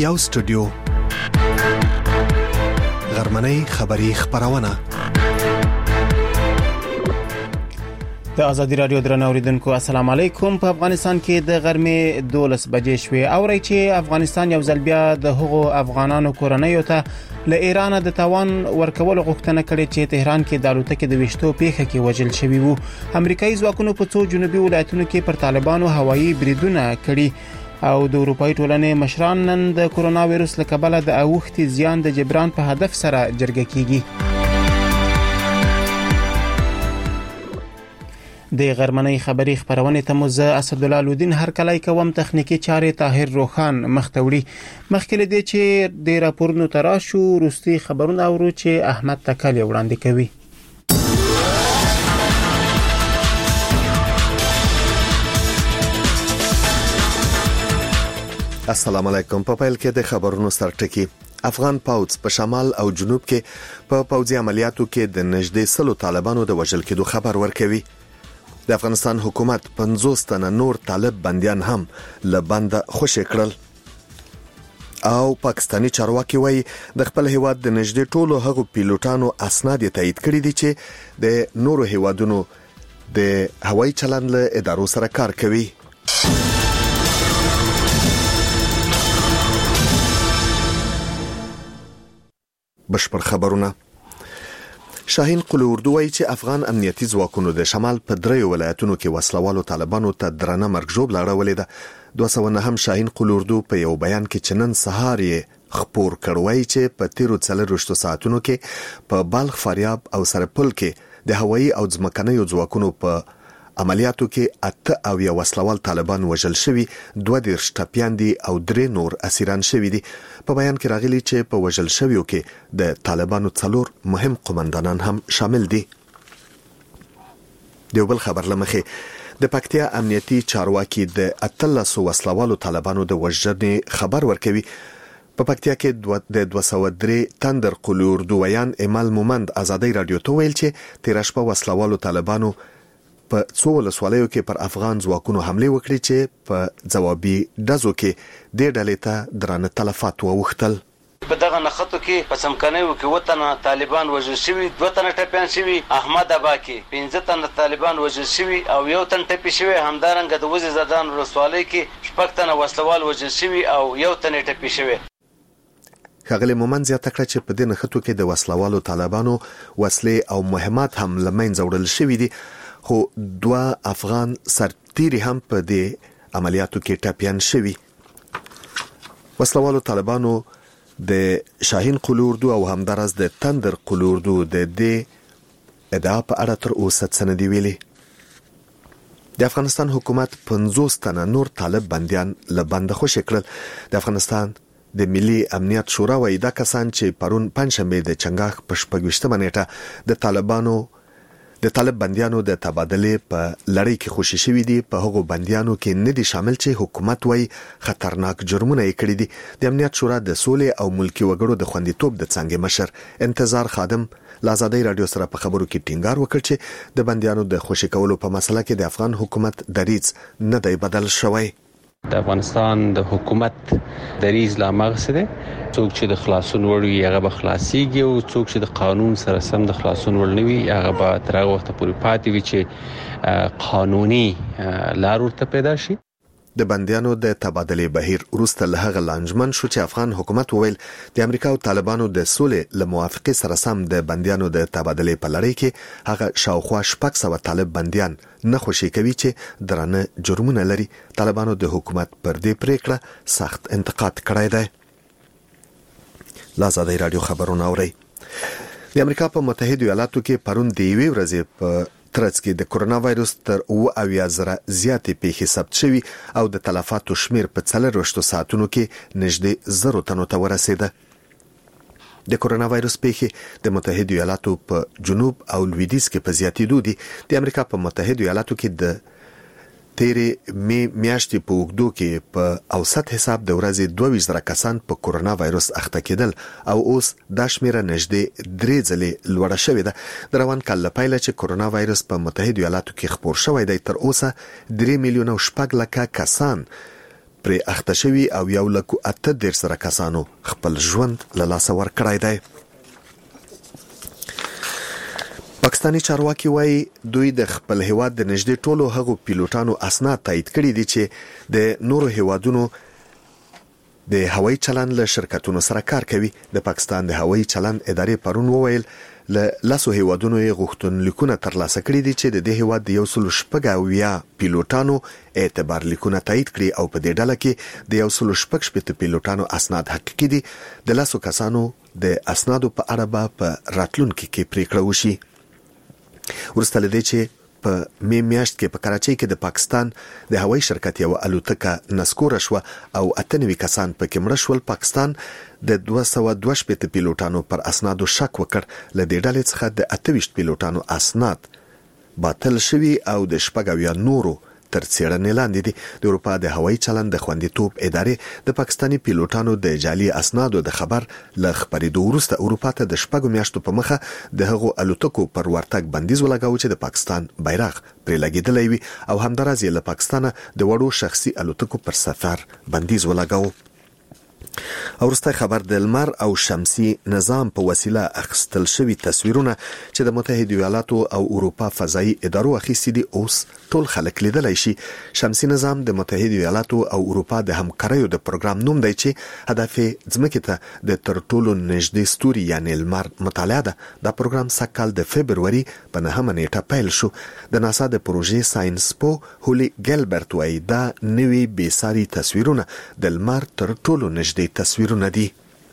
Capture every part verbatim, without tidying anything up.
یو سټوډیو غرمنۍ خبری خبرونه د ازادي رادیو درنو اوریدونکو السلام علیکم. په افغانستان کې د غرمې دولس بجې شوې اوري چې افغانستان یو ځل بیا د هغو افغانانو کورنیو ته له ایران د تاوان ورکول غوښتنه کړې چې تهران کې د الوتکې د وشتو پیښه کې وژل شوی وو. امریکایي ځواکونو په څو جنوبي ولایتونو کې پر طالبانو هوایي بریدونه کړي او د اروپאי ټولنې مشران نن د کورونا وایروس له کبله د اوښتي زیان د جبران په هدف سره جرګه کیږي. د غرمنۍ خبری خبرونه ته مو زه اسدالله لودین هر کله کوم تخنیکی چارې طاهر روخان مختوړي. مخکې دې چې د راپورونو تراشو روستي خبرونه اورو چې احمد تکل وړاندې کوي. السلام علیکم. په پیل کې د خبرونو سرټکی. افغان پوځ په شمال او جنوب کې په پوځي عملیاتو کې د نږدې سلو طالبانو د وژل کېدو خبر ورکوي. د افغانستان حکومت پنځوس تنه نور طالب بنديان هم له بند خوشی کړل او پاکستانی چارواکي وایي د خپل هیواد د نږدې ټولو هغو پیلوټانو اسناد تایید کړي دي چې د نورو هیوادونو د هوایي چلند له ادارو سره کار کوي. بشپړ خبرونه. شاهین قلو اردو وایي چې افغان امنیتي ځواکونو د شمال په دریو ولایتونو کې وسلوالو طالبانو ته درنه مرګ ژوبله اړولې ده. دوه سوه نه هم شاهین قلو اردو په یو بیان کې چنن سهار یې خبر کړوي چې په تیرو څلرويشتو ساعتونو کې په بلخ، فاریاب او سرپل کې د هوایي او ځمکنیو ځواکونو په عملیاتو کې اته او یو وسلوال طالبان وژل شوي، دوه دیرش ټپیان دي او درې نور اسیران شوي دي. په بیان کې راغلي چې په وژل شویو کې د طالبانو څلور مهم قومندانان هم شامل دي. دیو بل خبر لمخه د پکتیا امنیتي چارواکي د اتلس وسلوالو طالبانو د وژنې خبر ورکوي. په پکتیا کې د دوه سوه درې تندر قلور دویان ایمال مومند ازادي رادیو ته ویل چې تیر شپه وسلوالو طالبانو په څو ولسوالیو کې پر افغان ځواکونو حمله وکړي چې په ځوابي ډزو کې د ډلې ته درانه تلفات ووختل. په دغه نخښتو کې په سمکنیو کې وطن طالبان وژل شوي، دوه تنه ټپیان شوي، احمد ابا کې پنځه تنه طالبان وژل شوي او یو تن ټپي شوی. همدارنګه د وزیر زدان ولسوالۍ کې شپږ تنه وسلوال وژل شوي او یو تن ټپي شوی. خغلی مومن زیاته کړه چې په دې نخښتو کې د وسلوالو طالبانو وسلې او مهمات هم لمنځه وړل شوي دي، خو دوه افغان سرتیري هم په دې عملیاتو کې ټپیان شوي. وسلوالو طالبانو د شاهین قلوردو او همدارس د تندر قلوردو د دې ادعا په اړه تر اوسه څه نه دی ویلي. د افغانستان حکومت پنځوس تنه نور طالب بنديان له بند خوشی کړل. د افغانستان د ملي امنیت شورا وایي دا کسان چې پرون پنځشنبه د چنګاښ په شپږویشتمه نیټه د طالبانو د طالب بنديانو د تبادله په لړۍ کې خوشی شوي دي. په هغو بنديانو کې نه دي شامل چې حکومت وایي خطرناک جرمونه یې کړی دي. د امنیت شورا د سولې او ملکی وګړو د خوندیتوب د څنګه مشر انتظار خادم لازادي رادیو سره په خبرو کې ټینګار وکړ چې د بنديانو د خوشی کولو په مسله کې د افغان حکومت دریځ نه دی بدل شوی. د افغانستان د حکومت دریځ لا مغسده څوک چې د خلاصون وړي هغه به خلاصيږي او څوک چې د قانون سره سم د خلاصون وړ نه وي هغه به تر هغه وخت پورې پاتې وي چې قانوني لار ورته پیدا شي. د بنديانو د تبادله بهیر وروسته له هغه لانجمن شو چې افغان حکومت وویل د امریکا او طالبانو د سولې له موافقه سره سم د بنديانو د تبادله په لړۍ کې هغه شاوخوا شپږ سوه طالب بنديان نه خوشی کوي چې درانه جرمونه لري. طالبانو د حکومت پر دې پریکړه سخت انتقاد کړی دی. لازادي رادیو خبرونه اوري. د امریکا په متحده ایالاتو کې پرون د یوې ورځې په ترڅ کې د کورونا وایروس تر اوه اویا زره زیاتې پیښې ثبت شوي او د تلفاتو شمیر په څلرويشتو ساعتونو کې نږدې زرو تنو ته ورسېده. د کورونا وایروس پیښې د متحده ایالاتو په جنوب او لویدیځ کې په زیاتېدو دي. د امریکا په متحده ایالاتو کې د تیرې می میاشتې په اوږدو کې په اوسط حساب د ورځې دوه ویشت زره کسان په کورونا وایروس اخته کېدل او اوس دا شمیره نږدې درې ځلې لوړه شوې ده. د روان کال له پیله چې کورونا وایروس په متحده ایالاتو کې خپور شوی دی تر اوسه درې میلیونه او شپږ لکه کسان پرې اخته شوي او یو لکو اته دېرش زره کسانو خپل ژوند له لاسه ورکړی دی. پاکستاني چارواکي وایي دوی د خپل هیواد د نږدې ټولو هغو پیلوټانو اسناد تایید کړي دي چې د نورو هیوادونو د هوایي چلند له شرکتونو سره کار کوي. د پاکستان د هوایي چلند ادارې پرون وویل له لاسو هیوادونو یې غوښتنلیکونه ترلاسه کړي دي چې د دې هیواد د یو سل شپږ اویا پیلوټانو اعتبار لیکونه تایید کړي او په دې ډله کې د یو سل شپږ شپېته پیلوټانو اسناد حقیقي دي. د لاسو کسانو د اسنادو په اړه به په راتلونکي کې پریکړه وشي. ورسته لدې چې په می میاشت کې په کراچۍ کې د پاکستان د هوایي شرکت یو الوتکه نسکوره شو او اته نوي کسان پکې مړه شول. پاکستان د دوه سوه دوه شپېته پیلوټانو پر اسنادو شک وکړ. له دې ډلې څخه د اته ویشت پیلوټانو اسناد باطل شوي او د شپږ اویا نورو تر څېړنې لاندې دي. د اروپا د هوایي چلند د خوندیتوب ادارې د پاکستاني پیلوټانو د جعلي اسنادو د خبر له خبرېدو وروسته اروپا ته د شپږو میاشتو په مخه د هغو الوتکو پر ورتګ بندیز ولګاوه چې د پاکستان بیرغ پرې لګېدلی وي او همداراز یې له پاکستانه د وړو شخصي الوتکو پر سفر بندیز ولګاوه. او وروستی خبر د لمر او شمسي نظام په وسیله اخیستل شوي تصویرونه چې د متحده ایالاتو او اروپا فضایي ادارو اخیستي دي اوس ټول خلک لیدلی شي. شمسي نظام د متحده ایالاتو او اروپا د همکاریو د پروګرام نوم دی چې هدف یې ځمکې ته د تر ټولو نږدې ستوري یعنې لمر مطالعه ده. دا پروګرام سږکال د فبروري په نهمه نیټه پیل شو. د ناسا د پروژې ساينس پو هولي ګیلبرت وایي دا نوي بېساري تصویرونه د لمر تر ټولو نږدې تصویرونه دي.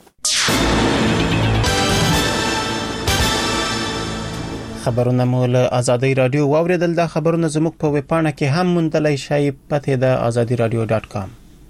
خبرونه مو له آزادۍ رادیو واوریدل. دا خبرونه زموږ په ویب پاڼه کې هم موندلای شئ. پته ده آزادي رادیو ډاټ کام.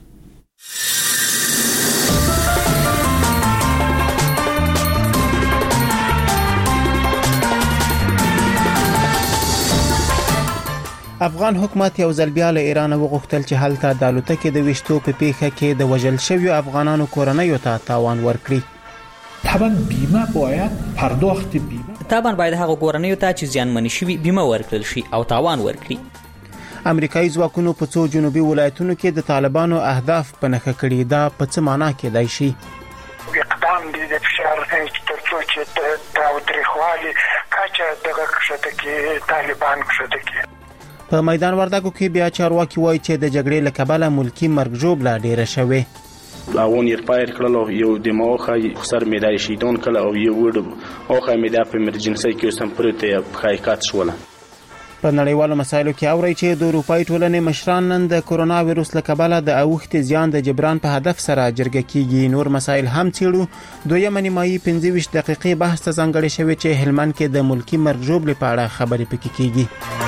افغان حکومت یو ځل بیا له ایران وغوښتل چې هلته د الوتکې د ویشتو په پیښه کې د وژل شویو افغانانو کورنیو ته تاوان ورکړي. طبعا بیمه باید پرداخت بیمه طبعا باید هغه کورنیو ته چې زیانمن شوي بیمه ورکړل شي او تاوان ورکړي. امریکایي ځواکونو په څو جنوبي ولایتونو کې د طالبانو اهداف په نښه کړي. دا په څه معنا کېدای شي؟ اقدام دي د فشار ترڅو چې د تاوتریخوالي کچه دغه کښته کې طالبان کښته کې. په میدان وردګو کې بیا چارواکي وایي چې د جګړې له کبله ملکی مرګ ژوبله ډیره شوې. اون یې فایر کړل او یو د موخه خسر میدای شیدون کله او یو وډ اوخه میدا په ایمرجنسي کې سم پرته حقیقت شوله. په نړیوالو مسایلو کې اوري چې د اروپای ټولنې مشران نن د کرونا وایروس له کبله د اوښتې زیان د جبران په هدف سره جرګه کیږي. نور مسایل هم څیړو. دویمه نیمایي پنځه ویشت دقیقې بحث ته ځانګړې شوې چې هلمند کې د ملکی مرګ ژوبلې په اړه خبرې پکې کیږي.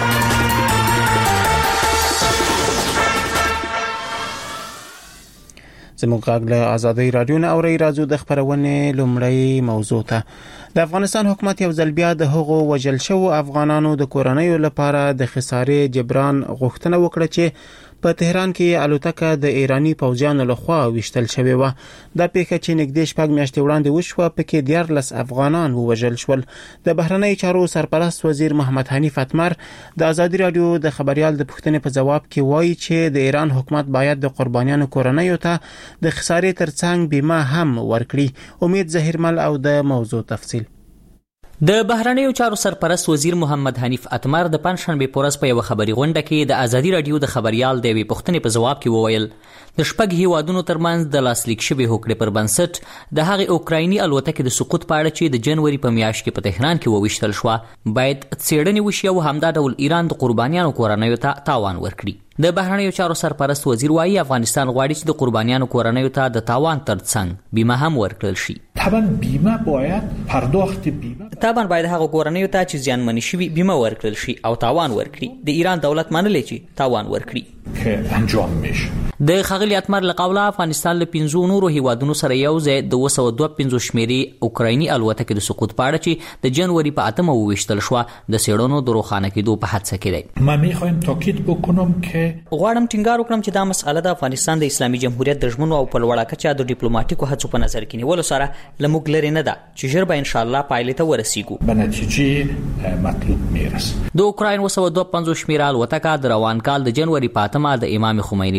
زموږ غږ له آزادۍ رادیو نه اوري. راځو د خبرونې لومړی موضوع ته. د افغانستان حکومت یو ځل بیا د هغو وژل شوو افغانانو د کورنیو لپاره د خسارې جبران غوښتنه وکړه چې په تهران کې الوتکه د ایرانی پوځیانو لخوا وشتل شوې و. دا پیښه چې نږدې شپږ میاشتې وړاندې وشوه پکې دیارلس افغانان ووژل شول. د بهرنی چارو سرپرست وزیر محمد حنیف اتمر د آزادي رادیو د خبريال د پوښتنې په جواب کې وایي چې د ایران حکومت باید د قربانیانو کورنیو ته د خسارې ترڅنګ بیمه هم ورکړي. امید ظهیرمل او د موضوع تفصیل. د بهرنیو چارو سرپرست وزیر محمد حنیف اتمر د پنځشنبه پورز په یو خبري غونډه کې د آزادي رادیو د خبريال د وی پوښتنې په جواب کې وویل د شپږ هیوادونو ترمنځ د لاسلیک شوی هوکړې پر بنسټ د هغې اوکرایني الوتکې د سقوط په اړه چې د جنوري په میاشت کې په تهران کې وویشتل شو باید څېړنې وشي او همدا ډول ایران د قربانیانو کورنیو ته تاوان ورکړي. د بهرنیو چارو سرپرست وزیر وايي افغانستان غواړي چې د قربانیانو کورنیو ته د تاوان ترڅنګ بیمه هم ورکړل شي. طبعا بیمه باید پرداخت بیمه طبعا باید هغه کورنیو ته چې زیانمن شوي بیمه ورکړل شي او تاوان ورکړي. د ایران دولت منلې چې تاوان ورکړي که انجام میشه. د خغلی اتمر له قوله افغانستان له پنځو نورو هیوادونو سره یو ځای د دوه سوه دوه پنځوس شمیرې اوکرایني الوتکې د سقوط په اړه چې د جنوري په اتمه وویشتل شو د څېړنو د روښانه کېدو په هڅه کې دی. ما میخوایم تاکید بکنم که غواړم ټینګار وکړم چې دا مسأله د افغانستان د اسلامي جمهوریت د ژمنو او په لوړه کچه د ډیپلوماټیکو هڅو په نظر کې نیولو سره له موږ لرې نه ده چې ژر به ان شاء الله پایلې ته ورسیږو. به نتیجې مطلوب میرسه. د اوکراین دوه سوه دوه پنځوس شمیره الوتکه د روان کال د جنوري په اتمه د امام خمیني له هوایي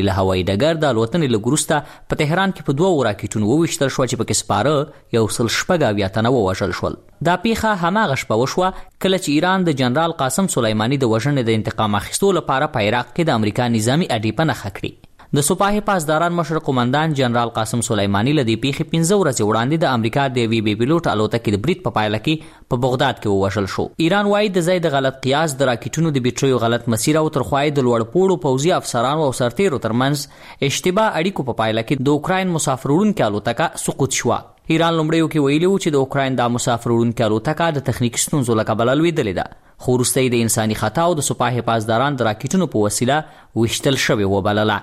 هوایي ډګر د الوتنې لږ وروسته په تهران کې په دوو راکټونو وویشتل شوه چې پکې سپاره یو سل شپږ اویا تنه ووژل شول. دا پیښه هماغه شپه وشوه کله چې ایران د جنرال قاسم سلیماني د وژنې د انتقام اخیستو لپاره په عراق کې د امریکا نظامي اډې په نښه کړي. د سپاه پاسداران مشر قومندان جنرال قاسم سلیماني له دې پیښې پنځه ورځې وړاندې د امریکا د یوې بې پیلوټ الوتکې د برید په پایله کې په بغداد کې ووژل شو. ایران وایي د ځای د غلط قیاس د راکټونو د بیټریو غلط مسیر او تر خوا یې د لوړپوړو پوځي افسرانو او سرتیرو ترمنځ اشتباه اړیکو په پایله کې د اوکراین مسافر وړونکې الوتکه سقوط شوه. ایران لومړیو کې ویلي و چې د اوکراین دا مسافر وړونکې الوتکه د تخنیکي ستونزو له کبله لوېدلې ده، خو وروسته د انساني خطا او د سپاه پاسداران د راکټونو په وسیله ویشتل شوې وبلله.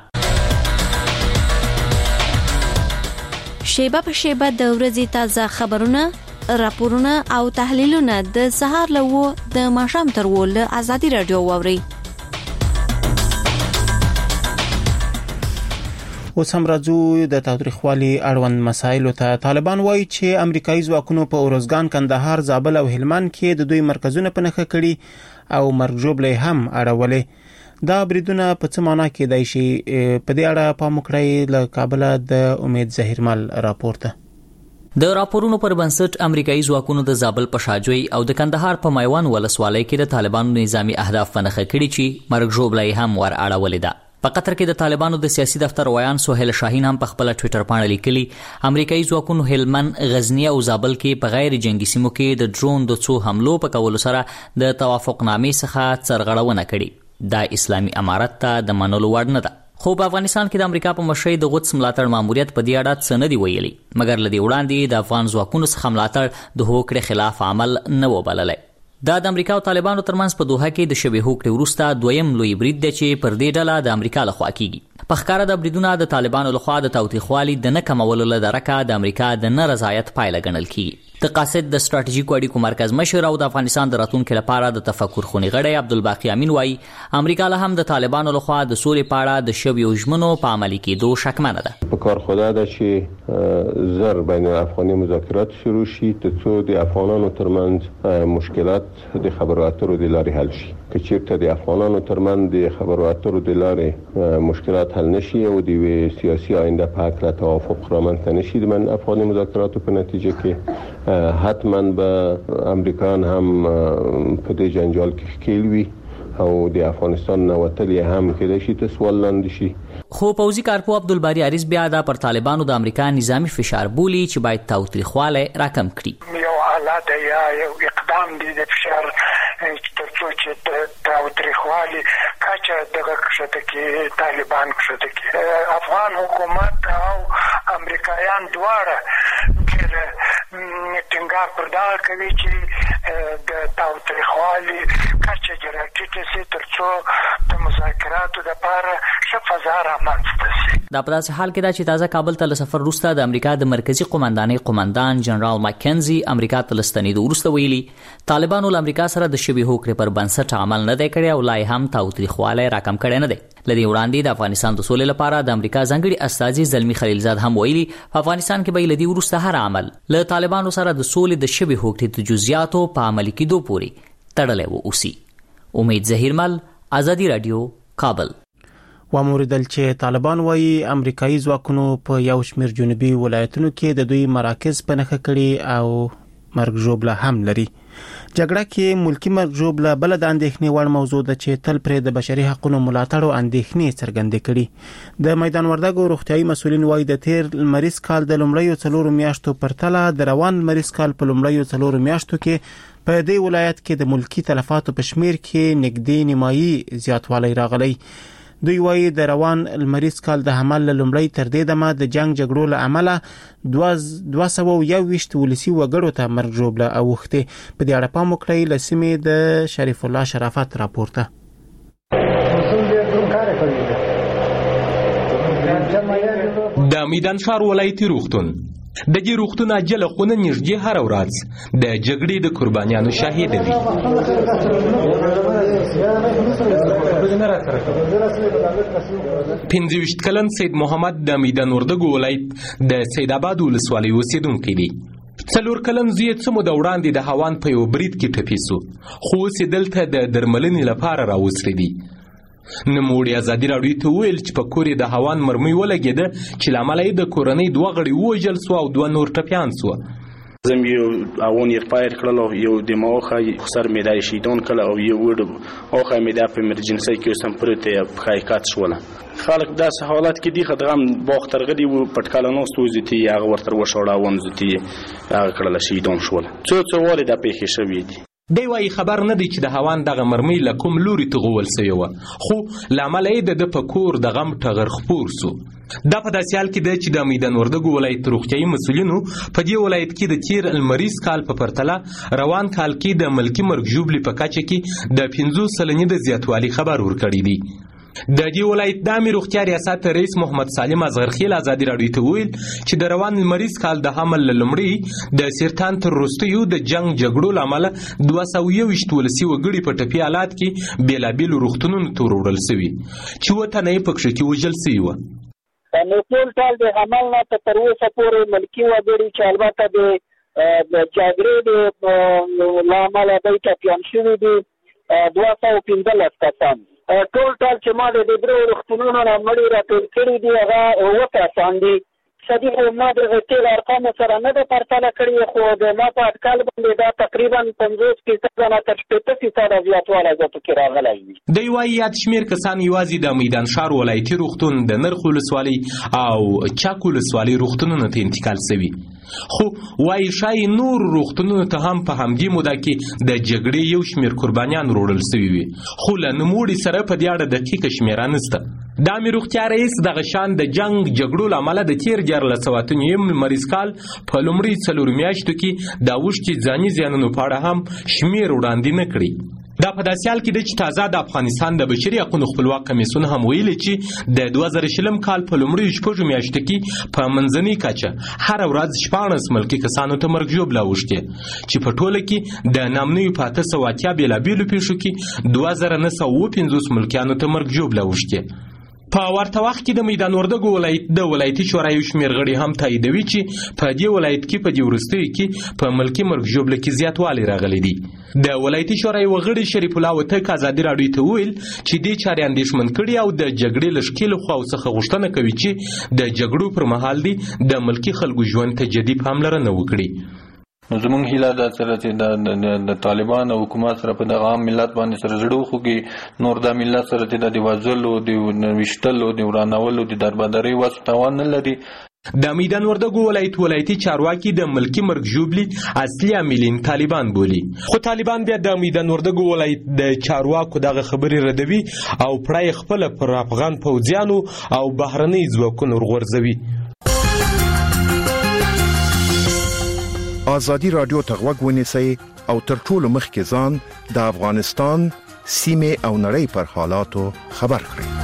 شیبه په شیبه د ورځې تازه خبرونه، راپورونه او تحلیلونه د سهار له و د ماښام تر و له ازادي راډیو واورئ. اوس هم راځو د تاوتریخوالي اړوند مسایلو ته. طالبان وایي چې امریکایي ځواکونو په اروزګان، کندهار، زابل او هلمند کې د دوی مرکزونه په نښه کړي او مرګ ژوبلې هم اړولې. دا بریدونه په څه معنا کېدای شي؟ په دې اړه پام وکړئ. له کابل د امید ظهیرمل راپورته. د راپورونو پر بنسټ امریکایي ځواکونو د زابل په شاجوی او د کندهار په میوان ولسوالۍ کې د طالبانو نظامی اهداف په نښه کړي چې مرګ ژوبلې هم ور اړولې ده. په قطر کې د طالبانو د سیاسي دفتر ویان سهیل شاهین هم په خپل ټوئیټر باندې لیکلي امریکایي ځواکونو هلمند، غزنی او زابل کې په غیر جنگي سیمو کې د ډرون د څو حملو په کولو سره د توافقنامې څخه سرغړونه کړې. دا اسلامي امارت ته د منلو وړ نه ده. خو په افغانستان کې د امریکا په مشرۍ د قدس ملاتړ ماموریت په دې اړه څه نه دی ویلي، مګر له دې وړاندې د افغان ځواکونو څخه ملاتړ د هوکړې خلاف عمل نه و بللی. دا د امریکا او طالبانو ترمنځ په دوحه کې د شبې هوکړې وروسته دویم لوی برید دی چې پر دې ډله د امریکا لخوا کیږي. په ښکاره د بریدونه د طالبانو لخوا د تاوتریخوالي د نه کمولو له درکه د امریکا د نه رضایت پایله ګڼل کیږي. د قاصد د ستراتیژیکو اړیکو مرکز مشر او د افغانستان د راتلونکي لپاره د تفکر خونې غړی عبدالباقي امین وایي امریکا له هم د طالبانو لخوا د سولې په اړه د شویو ژمنو په عملي کېدو شکمنه ده. په کار خدا ده چې زر بین افغاني مذاکرات شروع شي ترڅو د افغانانو ترمنځ مشکلات د خبرو اترو د لارې حل شي. که چیرته د افغانانو ترمنځ د خبرو اترو د لارې مشکلات حل نشي او د سیاسي آینده په هکله توافق رامنځته نشي د من افغاني مذاکراتو په نتیجه کې حتما به امریکایان هم په دې جنجال کې ښکیل وي او د افغانستان نه وتل یې هم کېدای شي ته سوال لاندې شي. خو پوځي کارپو عبدالباري عریض بیا دا پر طالبانو د امریکا نظامی فشار بولي چې باید تاوتریخوالی راکم کړي. یو آله ده یا یو اقدام دی د فشار ترڅو چې تاوتریخوالی کچه دغه کښته کې طالبان کښته کې افغان حکومت او امریکایان دواړه ډېر ټینګار پر دغه کوي چې د تاوتریخوالي کچه دې راټیټه سي ترڅو د مذاکراتو دپاره ښه فضا رامنځته سي. دا په داسې حال کې ده چې تازه کابل ته له سفر وروسته د امریکا د مرکزي قومندانۍ قومندان جنرال ماکنزي امریکا ته له ستنېدو وروسته ویلي طالبانو له امریکا سره د شوې هوکړې پر بنسټ عمل نه دی کړی او لا یې هم تاوتریخوالی راکم کړی نه دی. له دې وړاندې د افغانستان د سولې لپاره د امریکا ځانګړي استازي زلمي خلیلزاد هم ویلي په افغانستان کې به له دې وروسته هر عمل له طالبانو سره د سولې د شوې هوکړې د جزئیاتو په عملي کېدو پورې تړلی واوسي. امید ظهیرمل، ازادي راډیو، کابل. واموریدل چې طالبان وایي امریکایي ځواکونو په یو شمېر جنوبي ولایتونو کې د دوی مراکز په نښه کړي او مرګ ژوبله هم لري. جګړه کې ملکی مرګ ژوبله بل د اندېښنې وړ موضوع ده چې تل پرې د بشري حقوقو ملاتړ او اندېښنې څرګندې کړي. د میدان وردګو روغتیايي مسؤلین وایي د تیر لمریز کال د لومړیو څلورو میاشتو پرتله د روان لمریز کال په لومړیو څلورو میاشتو کې په دې ولایت کې د ملکی تلفاتو په شمیر کې نږدې نیمایي زیاتوالی راغلی. دوی وایي د روان لمریز کال د حمل لومړی تر دې دمه د جنگ جګړو له امله دوه سوه یو ویشت ولسي وګړو ته مرګ ژوبله اوښتې. په دې اړه پام وکړئ. له سیمې د شریف الله شرافت راپورته. د میدان ښار ولایتي روغتون د دې روغتون عاجله خونه نږدې هره ورځ د جګړې د قربانیانو شاهده وي. پنځه ویشت کلن سید محمد د میدان وردګو ولایت د سید آباد ولسوالۍ اوسیدونکی دی. څلور کلن زوی څه موده وړاندې د هوان په یو برید کې ټپي سو، خو اوس یې دلته د درملنې لپاره راوستلی دی. نوموړي ازادي راډیو ته وویل چې په کور یې د هوان مرمۍ ولګېده چې له امله یې د کورنۍ دوه غړي ووژل سوه او دوه نور ټپیان سوه. زم یو اوون یې پایر کړل او یو د ماوخه خسر مې د شیدون کله او یو وډ اوخه مې د په ایمرجنسي کې سم پرته په حقیقت شول. خلک داسې حالات کې دي خدغم باغ ترغدي و پټکالانو سوزتي هغه ورتر وشوړه ونزتي هغه کړل شیدون شول. څو څو واره د پیښې شوې دي. دی وايي خبر نه دی چې د هوان دغه مرمۍ له کوم لوري ته غول سوې وه، خو له امله یې د ده په کور د غم ټغر خپور سو. دا په داسې حال کې ده چې د میدان وردګو ولایت روغتیایي مسؤلینو په دې ولایت کې د تیر المریض کال په پرتله روان کال کې د ملکي مرګ ژوبلې په کچه کې د پنځوس سلنې د زیاتوالي خبر ورکړی دی. د دې ولایت د عامې روغتیا ریاست رئیس محمد سالم اصغرخیل ازادي راډیو ته وویل چې د روان المریض کال د حمل له لومړي د سرطان تر وروستیو د جنګ جګړو له امله دوه سوه یوویشت ولسي وګړي په ټپي حالات کې بېلابېلو روغتونونو ته وروړل سوي چې اووه تنه یې پکښې کې وژل سوي وه. نو ټول ټال د حمل نه تر اوسه پورې ملکي وګړي چې البته د جګړې له امله دوی ټپیان شوي دي دوه سوه پنځلس کسان. ټول ټال چې ما د درو روغتونونو نه مړي راټول کړي دي هغه اووه کسان دي. صدیق ما د تېر ارقامو سره نه ده پرتله کړې خو د ما په اټکل باندې دا تقریبا پنځوس فیصده نه تر شپېته فیصده زیاتوالی زه پکې راغلی وي. دی وايي یاد شمېر کسان یوازې د میدان ښار ولایتي روغتون د نرخ ولسوالۍ او چک ولسوالۍ روغتونونو ته انتقال سوي، خو وايي ښایي نور روغتونونو ته هم په همدې موده کې د جګړې یو شمېر قربانیان وروړل سوي وي، خو له نوموړي سره په دې اړه دقیقه شمېره نشته. د عامې روغتیا رئیس دغه شان د جنګ جګړو له امله د تېر دیارلس سوه اته نوي لمریز کال په لومړي څلورو میاشتو کې د اوښتې ځاني زیانونو په اړه هم شمېر وړاندې نه کړي. دا په داسې حال کې ده چې تازه د افغانستان د بشري حقونو خپلواک کمیسیون هم ویلي چې د دوه زره شلم کال په لومړیو شپږو میاشتو کې په منځنۍ کچه هره ورځ شپاړس ملکي کسانو ته مرګ ژوبله اوښتې چې په ټوله کې د نامنیو په اته سوه اتیا بېلابېلو پیښو کې دوه زره نه سوه اووه پنځوس ملکیانو ته مرګ ژوبله اوښتې. په ورته وخت کې د میدان وردګو ولایت د ولایتي شورا یو شمېر غړي هم تاییدوي چې په دې ولایت کې په دې وروستیو کې په ملکي مرګ ژوبله کې زیاتوالی راغلی دی. د ولایتي شورا یو غړي شریف الله وتک ازادي راډیو ته وویل چې دې چارې اندېښمن کړي او د جګړې له ښکېلو خواو څخه غوښتنه کوي چې د جګړو پر مهال دی د ملکي خلکو ژوند ته جدي پاملرنه وکړي. نو زمونږ هیله دا سره چې د طالبان او حکومت سره په دغه عام ملت باندې سره زړه وخوږي، نور دا ملت سره چې د وژلو د ویشتلو د ورانولو د دربدرۍ وس توان نه لري. د میدان وردګو ولایت ولایتي چارواکي د ملکي مرګ ژوبلې اصلي عاملین طالبان بولي، خو طالبان بیا د میدان وردګو ولایت د چارواکو دغه خبرې ردوي او پړه خپل پر افغان پوځیانو او بهرنۍ ځواکونو ورغورځوي. ازادي راډیو ته غوږ ونیسئ او تر ټولو مخکې ځان د افغانستان سیمې او نړۍ پر حالاتو خبر کړئ.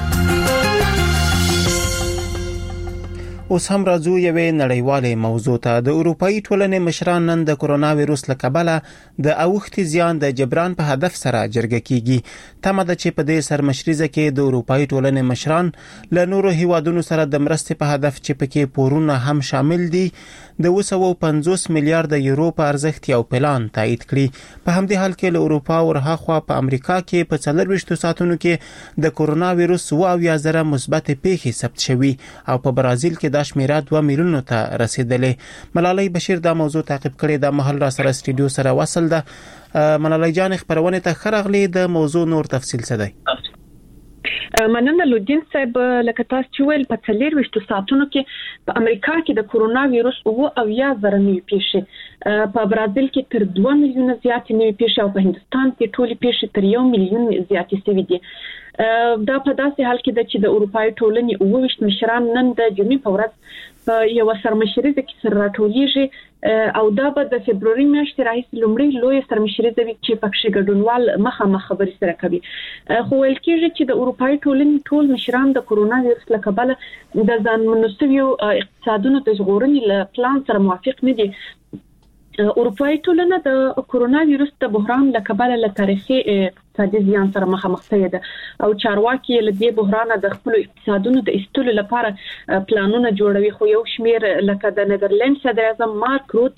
اوس هم راځو یوې نړیوالې موضوع ته. د اروپאי ټولنې مشران نن د کرونا وایروس له کبله د اوښتې زیان د جبران په هدف سره جرګه کیږي. تمه ده چې په دې سرمشریزه کې د اروپאי ټولنې مشران له نورو هیوادونو سره د مرستې په هدف چې پکې پورونه هم شامل دي د اوه سوه پنځوس میلیارډ یورو په ارزښت یو پلان تایید کړي. په همدې حال کې له اروپا ورهاخوا په امریکا کې په څلرویشتو ساعتونو کې د کرونا وایروس اوه اویا زره مثبت پیښې ثبت شوي او په برازیل کې دا شمیره دوه میلیونو ته رسیدلې. ملالۍ بشیر دا موضوع تعقیب کړي. د محل را سره سټوډیو سره وصل ده. ملالۍ جان خبرونه ته خرغلي د موضوع نور تفصیل څه دی؟ مننه لودین صاحب. لکه تاسو چې ویل په څلرویشتو ساعتونو کې په امریکا کې د کرونا وایروس اوه اویا زره نوې پیښې، په برازیل کې تر دوه میلیونه زیاتې نوې پیښې او په هندستان کې ټولې پیښې تر یو میلیون زیاتې شوي دي. دا په داسې حال کې ده چې د اروپאי ټولنې اوه ویشت مشران نن د جمعې په ورځ په یوه سرمشریزه کې سره راټولیږي او دا به د فبروري میاشتې راهیسې لومړۍ لویه سرمشریزه وي چې پکښې ګډونوال مخامخ خبرې سره کوي. خو ویل کېږي چې د اروپאי ټولنې ټول مشران د کرونا وایروس له کبله د ځانمنو شویو اقتصادونو د ژغورنې له پلان سره موافق نه دي. اروپאי ټولنه د کرونا وایروس د بحران له کبله له تاریخي اقتصادي زیان سره مخامخ شوې ده او چارواکي له دې بحرانه د خپل اقتصادونو د ایستلو لپاره پلانونه جوړوي. خو یو شمیر لکه د نیدرلند صدر اعظم مارک روته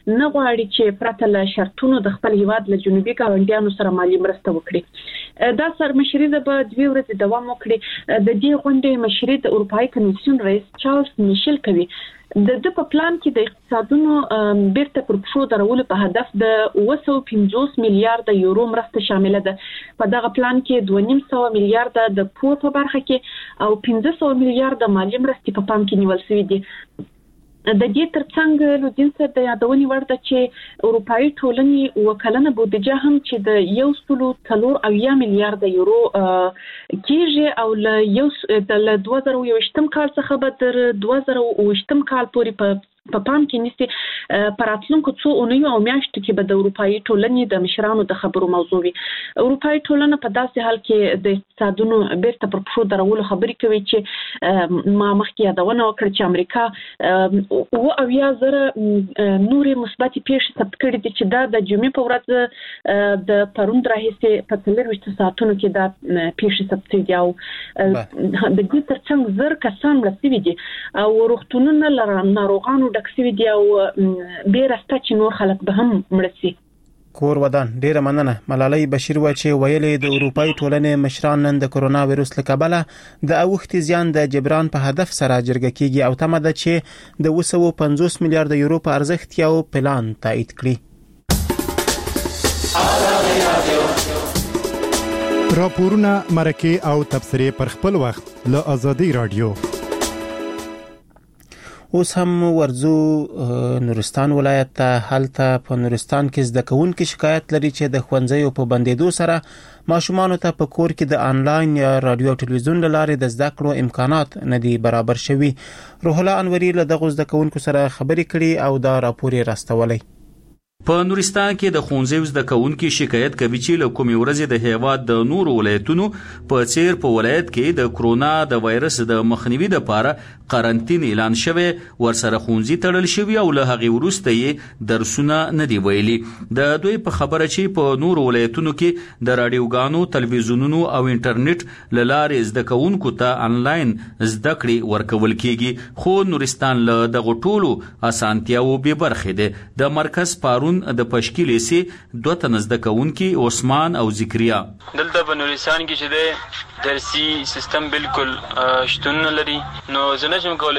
نه غواړي چې پرته له شرطونو د خپل هیواد له جنوبي ګاونډیانو سره مالي مرسته وکړي. دا سرمشري به دوه ورځې دوام وکړي. د دې غونډې مشري د اروپایي کمیسیون رئیس چارلز میشل کوي. د د په پلان کې د اقتصادونو بیرته پر پښو درولو په هدف د اوه سوه پنځوس میلیارډ یورو مرسته شامل ده. په دغه پلان کې دوه نیم سوه میلیارډ د پور په برخه کې او پنځه سوه میلیارډ مالي مرستې په پام کې نیول شوې دي. د دې ترڅنګ لودین سره د یادونې وړ ده چې اروپایي ټولنې وکلنه بودیجه هم چې د یو سلو څلور اویا میلیارډ یورو کېږي او له یو د دوه زره یوویشتم کال څخه به تر دوه زره اوویشتم کال پورې په په پام کې نیسي. پر راتلونکو څو اونیو او میاشتو کې به د اروپایي ټولنې د مشرانو د خبرو موضوع وي. اروپایي ټولنه په داسې حال کې د اقتصادونو بیرته پر پښو درولو خبرې کوي چې ما مخکې یادونه وکړه چې امریکا اوه اویا زره نورې مثبتې پیښې ثبت کړي دي چې دا د جمعې په ورځ د پروند راهیسې په څلورویشتو ساعتونو کې دا پیښې ثبت شوي دي او د دې ترڅنګ زر کسان مړه شوي دي او روغتونونه له ناروغانو ډک شوي دي او بیره شته چې نور خلک به هم مړه شي. کور ودان ډیره مننه. ملالۍ بشیر و چې ویلې د اروپای ټولنې مشران نن د کرونا وایروس له کبله د اوښتي زیان د جبران په هدف سره جرګه کیږي او تمه ده چې د اوه سوه پنځوس میلیارډ یورو په ارزښت یو پلان تایید کړي. راپورونه مرکه او تبصرې پر خپل وخت له ازادي رادیو. اوس هم ورزو نورستان ولایت ته. هلته په نورستان کې زده کوونکي شکایت لري چې د ښوونځیو په بندېدو سره ماشومانو ته په کور کې د آنلاین یا رادیو او ټلویزیون له لارې د زده کړو امکانات نه دي برابر شوي. روح الله انوري له دغو زده کوونکو سره خبرې کړي او دا راپور یې راستولی. په نورستان کې د ښوونځیو زده کوونکي شکایت کوي چې له کومې ورځې د هیواد د نورو ولایتونو په څیر په ولایت کې د کرونا د وایرس د مخنیوي لپاره قرنطین اعلان شوی، ورسره ښوونځي تړل شوي او له هغې وروسته یې درسونه نه دي ویلي. د دوی په خبره چې په نورو ولایتونو کې د راډیوګانو، تلویزیونونو او انټرنیټ له لارې زده کوونکو ته آنلاین زده کړې ورکول کیږي، خو نورستان له دغو ټولو اسانتیاوو بې برخې دی. د مرکز پارون د پشکیلې سي دوه تنه زده کوونکي عثمان او ذکریا دلته په نورستان کې چې دی درسي سیستم بالکل شتون نه لري، نو زه نشم کولی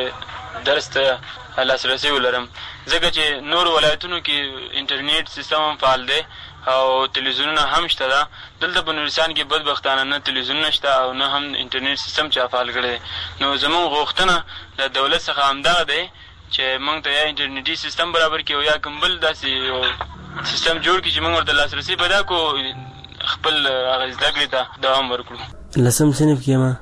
چې درس ته لاسرسی ولرم ځکه چې نور ولایتونو کې انټرنیټ سیستم هم فعال دی او تلویزیونونه هم شته ده. دلته په نورستان کې بدبختانه نه تلویزیونونه شته او نه هم انټرنیټ سیستم چا فعال کړی دی. نو زموږ غوښتنه د دولت څخه همدغه دی چې موږ ته یا انټرنیټي سیستم برابر کړي او یا کوم بل داسې یو سیستم جوړ کړي چې موږ ورته لاسرسی پیدا کړو، خپل هغه زده کړې ته دوام ورکړو. لسم صنف کې ما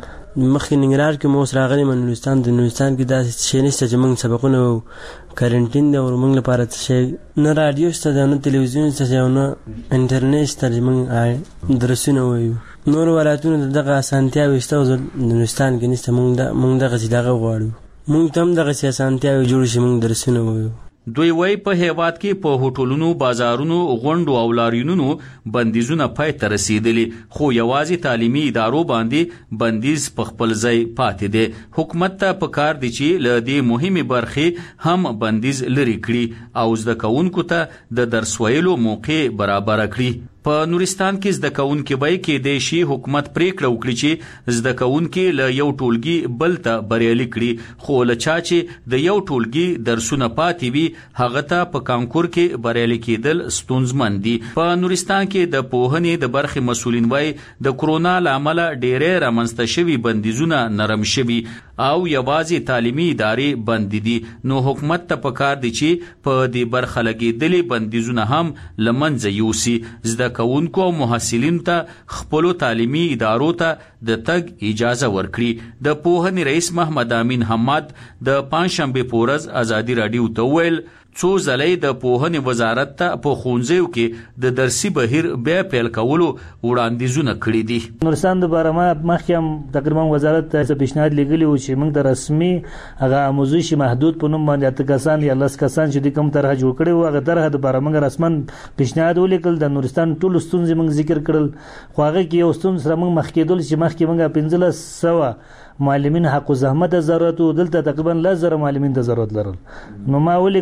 مخکې ننګرهار کې مو اوس راغلی م نورستان. د نورستان کې داسې شی نشته چې موږ سبقونه کارنټین دی او موږ لپاره څه شی نه راډیو شته دی نه تلویزیون شته دی او نه انټرنیټ شته چې موږ درسونه ووایو. نور ولایتونو ته دغه اسانتیاوې شته او د نورستان کې نشته. موږ دغسې دغه غواړو، موږ ته هم دغسې اسانتیاوې جوړ شي، موږ درسونه ووایو. دوی وایي په هیواد کې په هوټلونو، بازارونو، غونډو او لاریونونو بندیزونه پای ته رسیدلي، خو یوازې تعلیمي ادارو باندې بندیز په خپل ځای پاتې دی. حکومت ته پکار دی چې له دې مهمې برخې هم بندیز لرې کړي او زده کوونکو ته د درس ویلو موقع برابره کړي. په نورستان کې زده کوونکي وایي کېدای شي حکومت پریکړه وکړي چې زده کوونکي له یو ټولګي بل ته بریالي کړي، خو له چا چې د یو ټولګي درسونه پاتې وي هغه ته په کانکور کې بریالي کېدل ستونزمن دي. په نورستان کې د پوهنې د برخې مسؤلین وایي د کرونا له امله ډېرې رامنځته شوي بندیزونه نرم شوي او یوازې تعلیمي ادارې بند دي. نو حکومت ته پکار دی چې په دې برخه لګېدلې بندیزونه هم له منځه یوسي، زده کوونکو او محصلینو ته خپلو تعلیمي ادارو ته د تګ اجازه ورکړي. د پوهنې رئیس محمد امین حماد د پنجشنبې په ورځ ازادي راډیو ته وویل څو ځلې د پوهنې وزارت ته په ښوونځیو کې د درسي بهیر بیا پیل کولو وړاندیزونه کړي دي. نورستان دپاره ما مخکې هم تقریبا وزارت ته څه پیشنهاد لیږلی و چې موږ د رسمي هغه آموزش محدود په نوم باندې اته کسان یا لس کسان چې دوی کوم طرحه جوړ کړې وو هغه طرحه دپاره موږ رسما پیشنهاد ولیکل. د نورستان ټولو ستونزې موږ ذکر کړل، خو هغه کې یو ستونزه سره موږ مخ کېدل چې مخکې موږ پنځلس سوه معلمین حق و زحمت ضرورت و دلته تقریبا لس زره معلمین ته ضرورت لرل. نو ما ولیکل چې دومره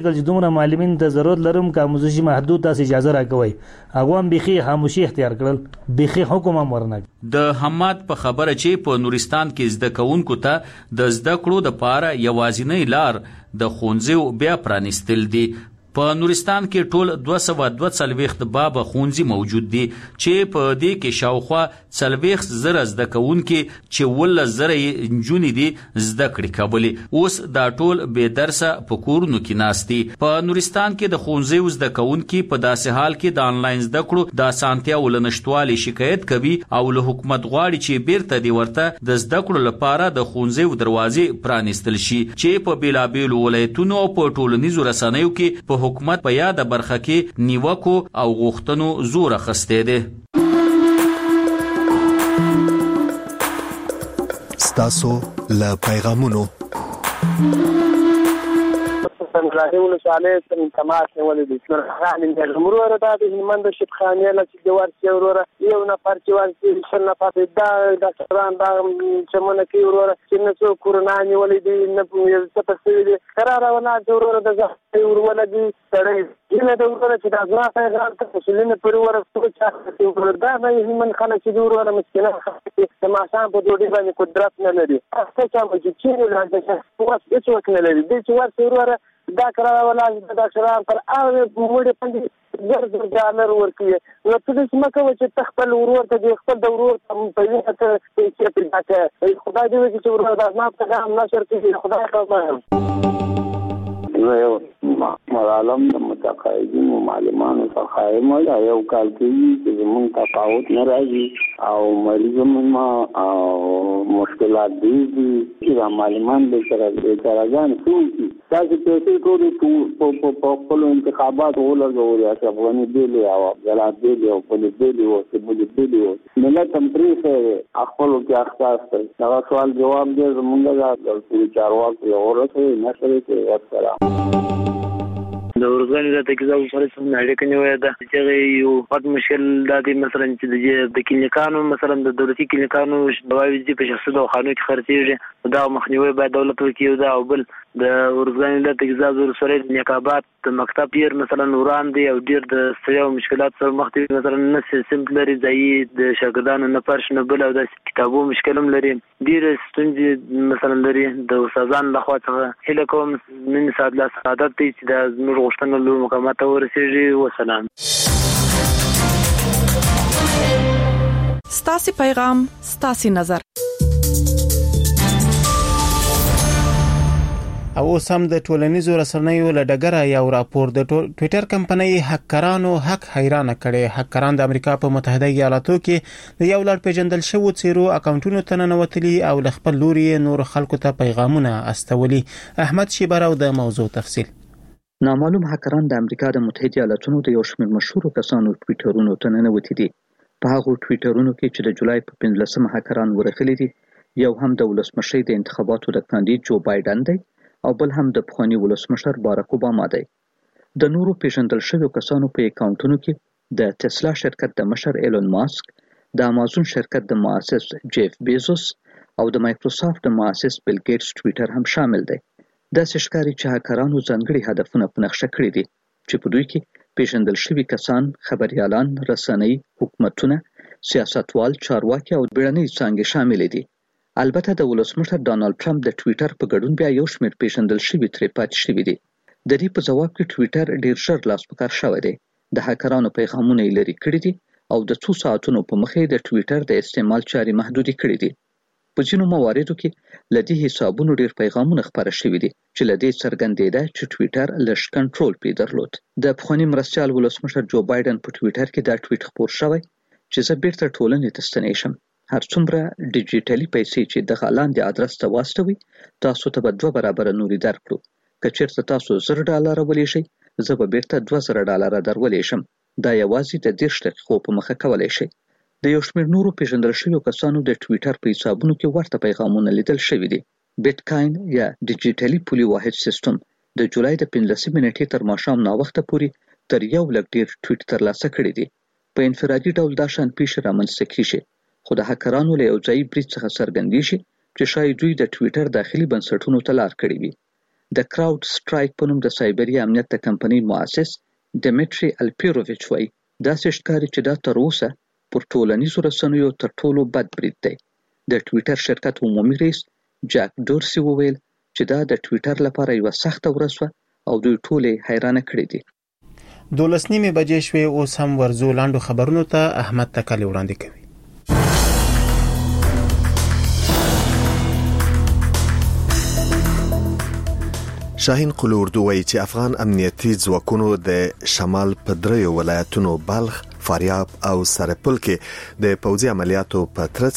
کومه معلمین ته ضرورت لرم که آموزشي محدود تاسو اجازه راکوي هغه هم بيخي خاموشي اختیار کړل بيخي حکم هم ورنک. د حماد په خبره چې په نورستان کې زده کوونکو ته د زده کړو د پاره یوازینی لار د ښوونځیو بیا پرانیستل دي. په نورستان کې ټول دوه سوه دوه څلوېښت بابه ښوونځي موجود دي چې په دې کې شاوخوا څلوېښت زره زده کوونکي چې اوولس زره یې نجونې دي زده کړې کولې. اوس دا ټول بې درسه په کورونو کې ناست دي. په نورستان کې د ښوونځیو زده کوونکي په داسې حال کې د آنلاین زده کړو د اسانتیاو له نشتوالي شکایت کوي او له حکومت غواړي چې بیرته دې ورته د زده کړو لپاره د ښوونځیو دروازې پرانیستل شي چې په بېلابېلو ولایتونو او په ټولنیزو رسنیو کې په حکومت په یاده برخه کې نیوکو او غوښتنو زور اخیستی دی. ستاسو له پیغامونو راهي ولسوالۍ سره تماس نیولې دي. نورخان یې وروره دا د هلمند شیبخانې له چې ورسي وروره یو نفر چې ورسي شل نفر دا ډاکټران دا چمنه کې وروره چې نه څو کورونا نیولې دي نه څه پسې دي قرار ونه وروره د ځای وروره دي سړی ینه د وروره چې دا ځما پیغام ته مسلمان پر وروره څه چا وروره دا نه هلمند خلک چې وروره مسکینه خلک د ماشام په ډوډۍ باندې قدرت نه لري. څه چا چې چیرې راځي اوس هیڅ وخت نه لري د چې ورسي وروره دا قرار ولا د ډاکټران پر هغه موږ باندې زر زر ډالر ورکوي. نو ته دې څه کوي چې تخپل ورور ته د خپل د ورور په وینه ته چې پیدا کړي خدای دې وکړي چې ورور د ما په ګام نشر کوي خدای خبر یو معلم د متقاعدین او معلمانو څخه خایمه یو کال کې چې موږ تفاوت نه راځي او مریضانو او مشکلات دي چې معلمان به سره راځي څو تاسو ته ټول په خپل انتخابات ولګوري چې افغاني دی او جلاد دی او په دې دی او په دې دی ملت هم پرې خپل کې اختصاص دا سوال جواب دی زمونږ د چارواکو یو ورته نشره کې ورسره د ورغلي د تکزاو سره څنګه اړیکه نیولې ده چې یو پات مشکل د دې مثلا چې د کلینیکانو مثلا د دولتي کلینیکانو دواوی دي په شخصي دواخانو کې خرڅېږي دا مخنیوي باید دولت وکړي دا او بل د ورغلي د تکزاو سره نقابات د مکتب پیر مثلا وران دي او ډیر د ستړیا او مشکلات سره مخ دي مثلا نه سیستم لري ځای د شاګردانو نه پرش نه بل او د کتابو مشکلم لري ډیر ستونزې مثلا لري د استادانو لخوا څخه هله کوم من ساده لا سعادت دي چې د زموږ غوښتنه له مقامات ورسېږي. وسلام. ستاسو پیغام ستاسو نظر. او اوس هم د ټولنیزو رسنیو له ډګره یو راپور د ټوئیټر کمپنۍ هکرانو حق حیران کړي. هکران د امریکا په متحده ایالاتو کې د یو لړ پیژندل شوو څیرو اکاونټونو ته ننوتلي او له خپل لوري نور خلکو ته پیغامونه استولي. احمد شیبراو د موضوع تفصیل. نامعلوم هکران د امریکا د متحده ایالاتونو د یو شمېر مشهور کسانو ټوئیټرونو ته ننوتي دي. په هغه ټوئیټرونو کې چې د جولای په پنځلسمه هکران ورغلي دي یو هم د ولسمشر د انتخاباتو د کاندید جو بایدن دی او بل هم د پخوانی ولسمشر باراک اوباما دی. د نورو پیژندل شویو کسانو په اکاونټونو کې د ټسلا شرکت د مشر ایلون ماسک، د امازون شرکت د مؤسس جیف بیزوس او د مایکروسافت د مؤسس بیل ګیټس ټوئیټر هم شامل دی. داسې ښکاري چې هکرانو ځانګړي هدفونه په نقشه کړي دي چې په دوی کې پیژندل شوي کسان، خبریالان، رسنۍ، حکومتونه، سیاستوال، چارواکي او بیړنۍ څانګې شامل دي. البته د ولسمشر ډانلډ ټرمپ د ټوئیټر په ګډون بیا یو شمېر پیژندل شوي ترې پاتې شوي دي. د دې په ځواب کې ټوئیټر ډیر ژر لاس په کار شوی دی. د هکرانو پیغامونه یې لرې کړي دي او د څو ساعتونو په مخې د ټوئیټر د استعمال چارې محدودې کړي دي. په ځینو مواردو کې له دې حسابونو ډیر پیغامونه خپاره شوي دي چې له دې څرګندېده چې ټوئیټر لږ کنټرول پرې درلود. د پخواني مرستیال ولسمشر جو بایدن په ټوئیټر کې دا ټویټ خپور شوی چې زه بیرته ټولنې ته ستنې شم. هر څومره ډیجیټلي پیسې چې دغه لاندې ادرس ته واستوي تاسو ته به دوه برابره نورې درکړو. که چېرته تاسو زر ډالره ولیږئ زه به بیرته دوه زره ډالره در ولیږم. دا یوازې د دېرش دقیقو په مخه کولی شئ. د یو شمېر نورو پیژندل شویو کسانو د ټوئیټر په حسابونو کې ورته پیغامونه لیدل شوي دي. بیټکاین یا ډیجیټلي پولي واحد سیستم د جولای د پنځلسمې نیټې تر ماښام ناوخته پورې تر یو لک ډېر ټویټ ترلاسه کړي دي. په انفرادي ډول دا شان پیښې رامنځته کیږي، خو د هکرانو له یو ځایي برید څخه څرګندېږي چې شاید دوی د ټوئیټر داخلي بنسټونو ته لار کړې وي. د کراود سټرایک په نوم د سایبري امنیت د کمپنۍ مؤسس ډیمیټري الپیروویچ وایي داسې ښکاري چې دا تر اوسه پر ټولنیزو رسنیو تر ټولو بد برید دی. د ټویټر شرکت عمومي رئیس جاک ډورسي وویل چې دا د ټویټر لپاره یوه سخته ورځ وه او دوی ټولې حیرانه کړي دي. دولس نیمې بجې شوې، اوس هم ورځو لاندو خبرونو ته احمد تکلی وړاندې کوي. شاهین قلوردو وایي چې افغان امنیتي ځواکونو د شمال په دریو ولایتونو بلخ، فاریاب او سرپل کې د پوځي عملیاتو په ترڅ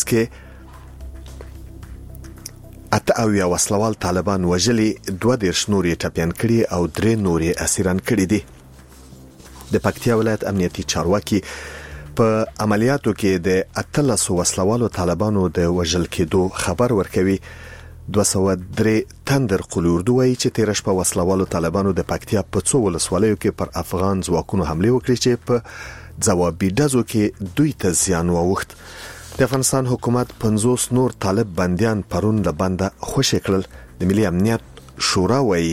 کې اته اویا وسلوال طالبان وژلي، دوه دېرش نور یې ټپیان کړي او درې نور یې اسیران کړي دي. د پکتیا ولایت امنیتي چارواکي په عملیاتو کې د اتلسو وسلوالو طالبانو د وژل کېدو خبر ورکوي. دوه سوه درې تندر قلوردو وایي چې تېره شپه وسلوالو طالبانو د پکتیا په څو ولسوالیو کې پر افغان ځواکونو حملې وکړې چې په ځوابي ډزو کې دوی ته زیان واوښت. د افغانستان حکومت پنځوس نور طالب بندیان پرون له بنده خوشي کړل. د ملي امنیت شورا وایي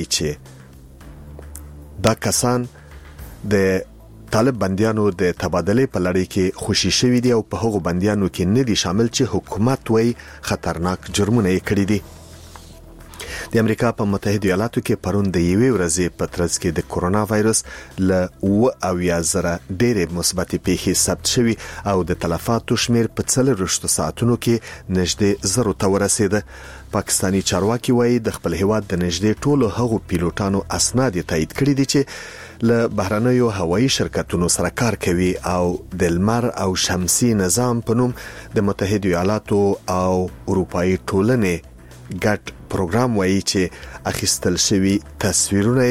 چې دا کسان د طالب بندیانو د تبادلې په لړۍ کې خوشي شوي دي او په هغو بندیانو کې نه دي شامل چې حکومت وایي خطرناک جرمونه یې کړي دي. د امریکا په متحده ایالاتو کې پرون د یوې ورځې په ترڅ کې د کورونا وایرس له اوه اویا زره ډېرې مثبتې پیښې ثبت شوي او د تلفاتو شمیر په څلوېښتو ساعتونو کې نږدې زرو ته ورسېده. پاکستاني چارواکي وایي د خپل هیواد د نږدې ټولو هغو پیلوټانو اسناد یې تایید کړي دي چې له بهرنیو هوایي شرکتونو سره کار کوي او د لمر او شمسي نظام په نوم د متحده ایالاتو او اروپایي ټولنې ګډ پروګرام وایي چې اخیستل شوي تصویرونه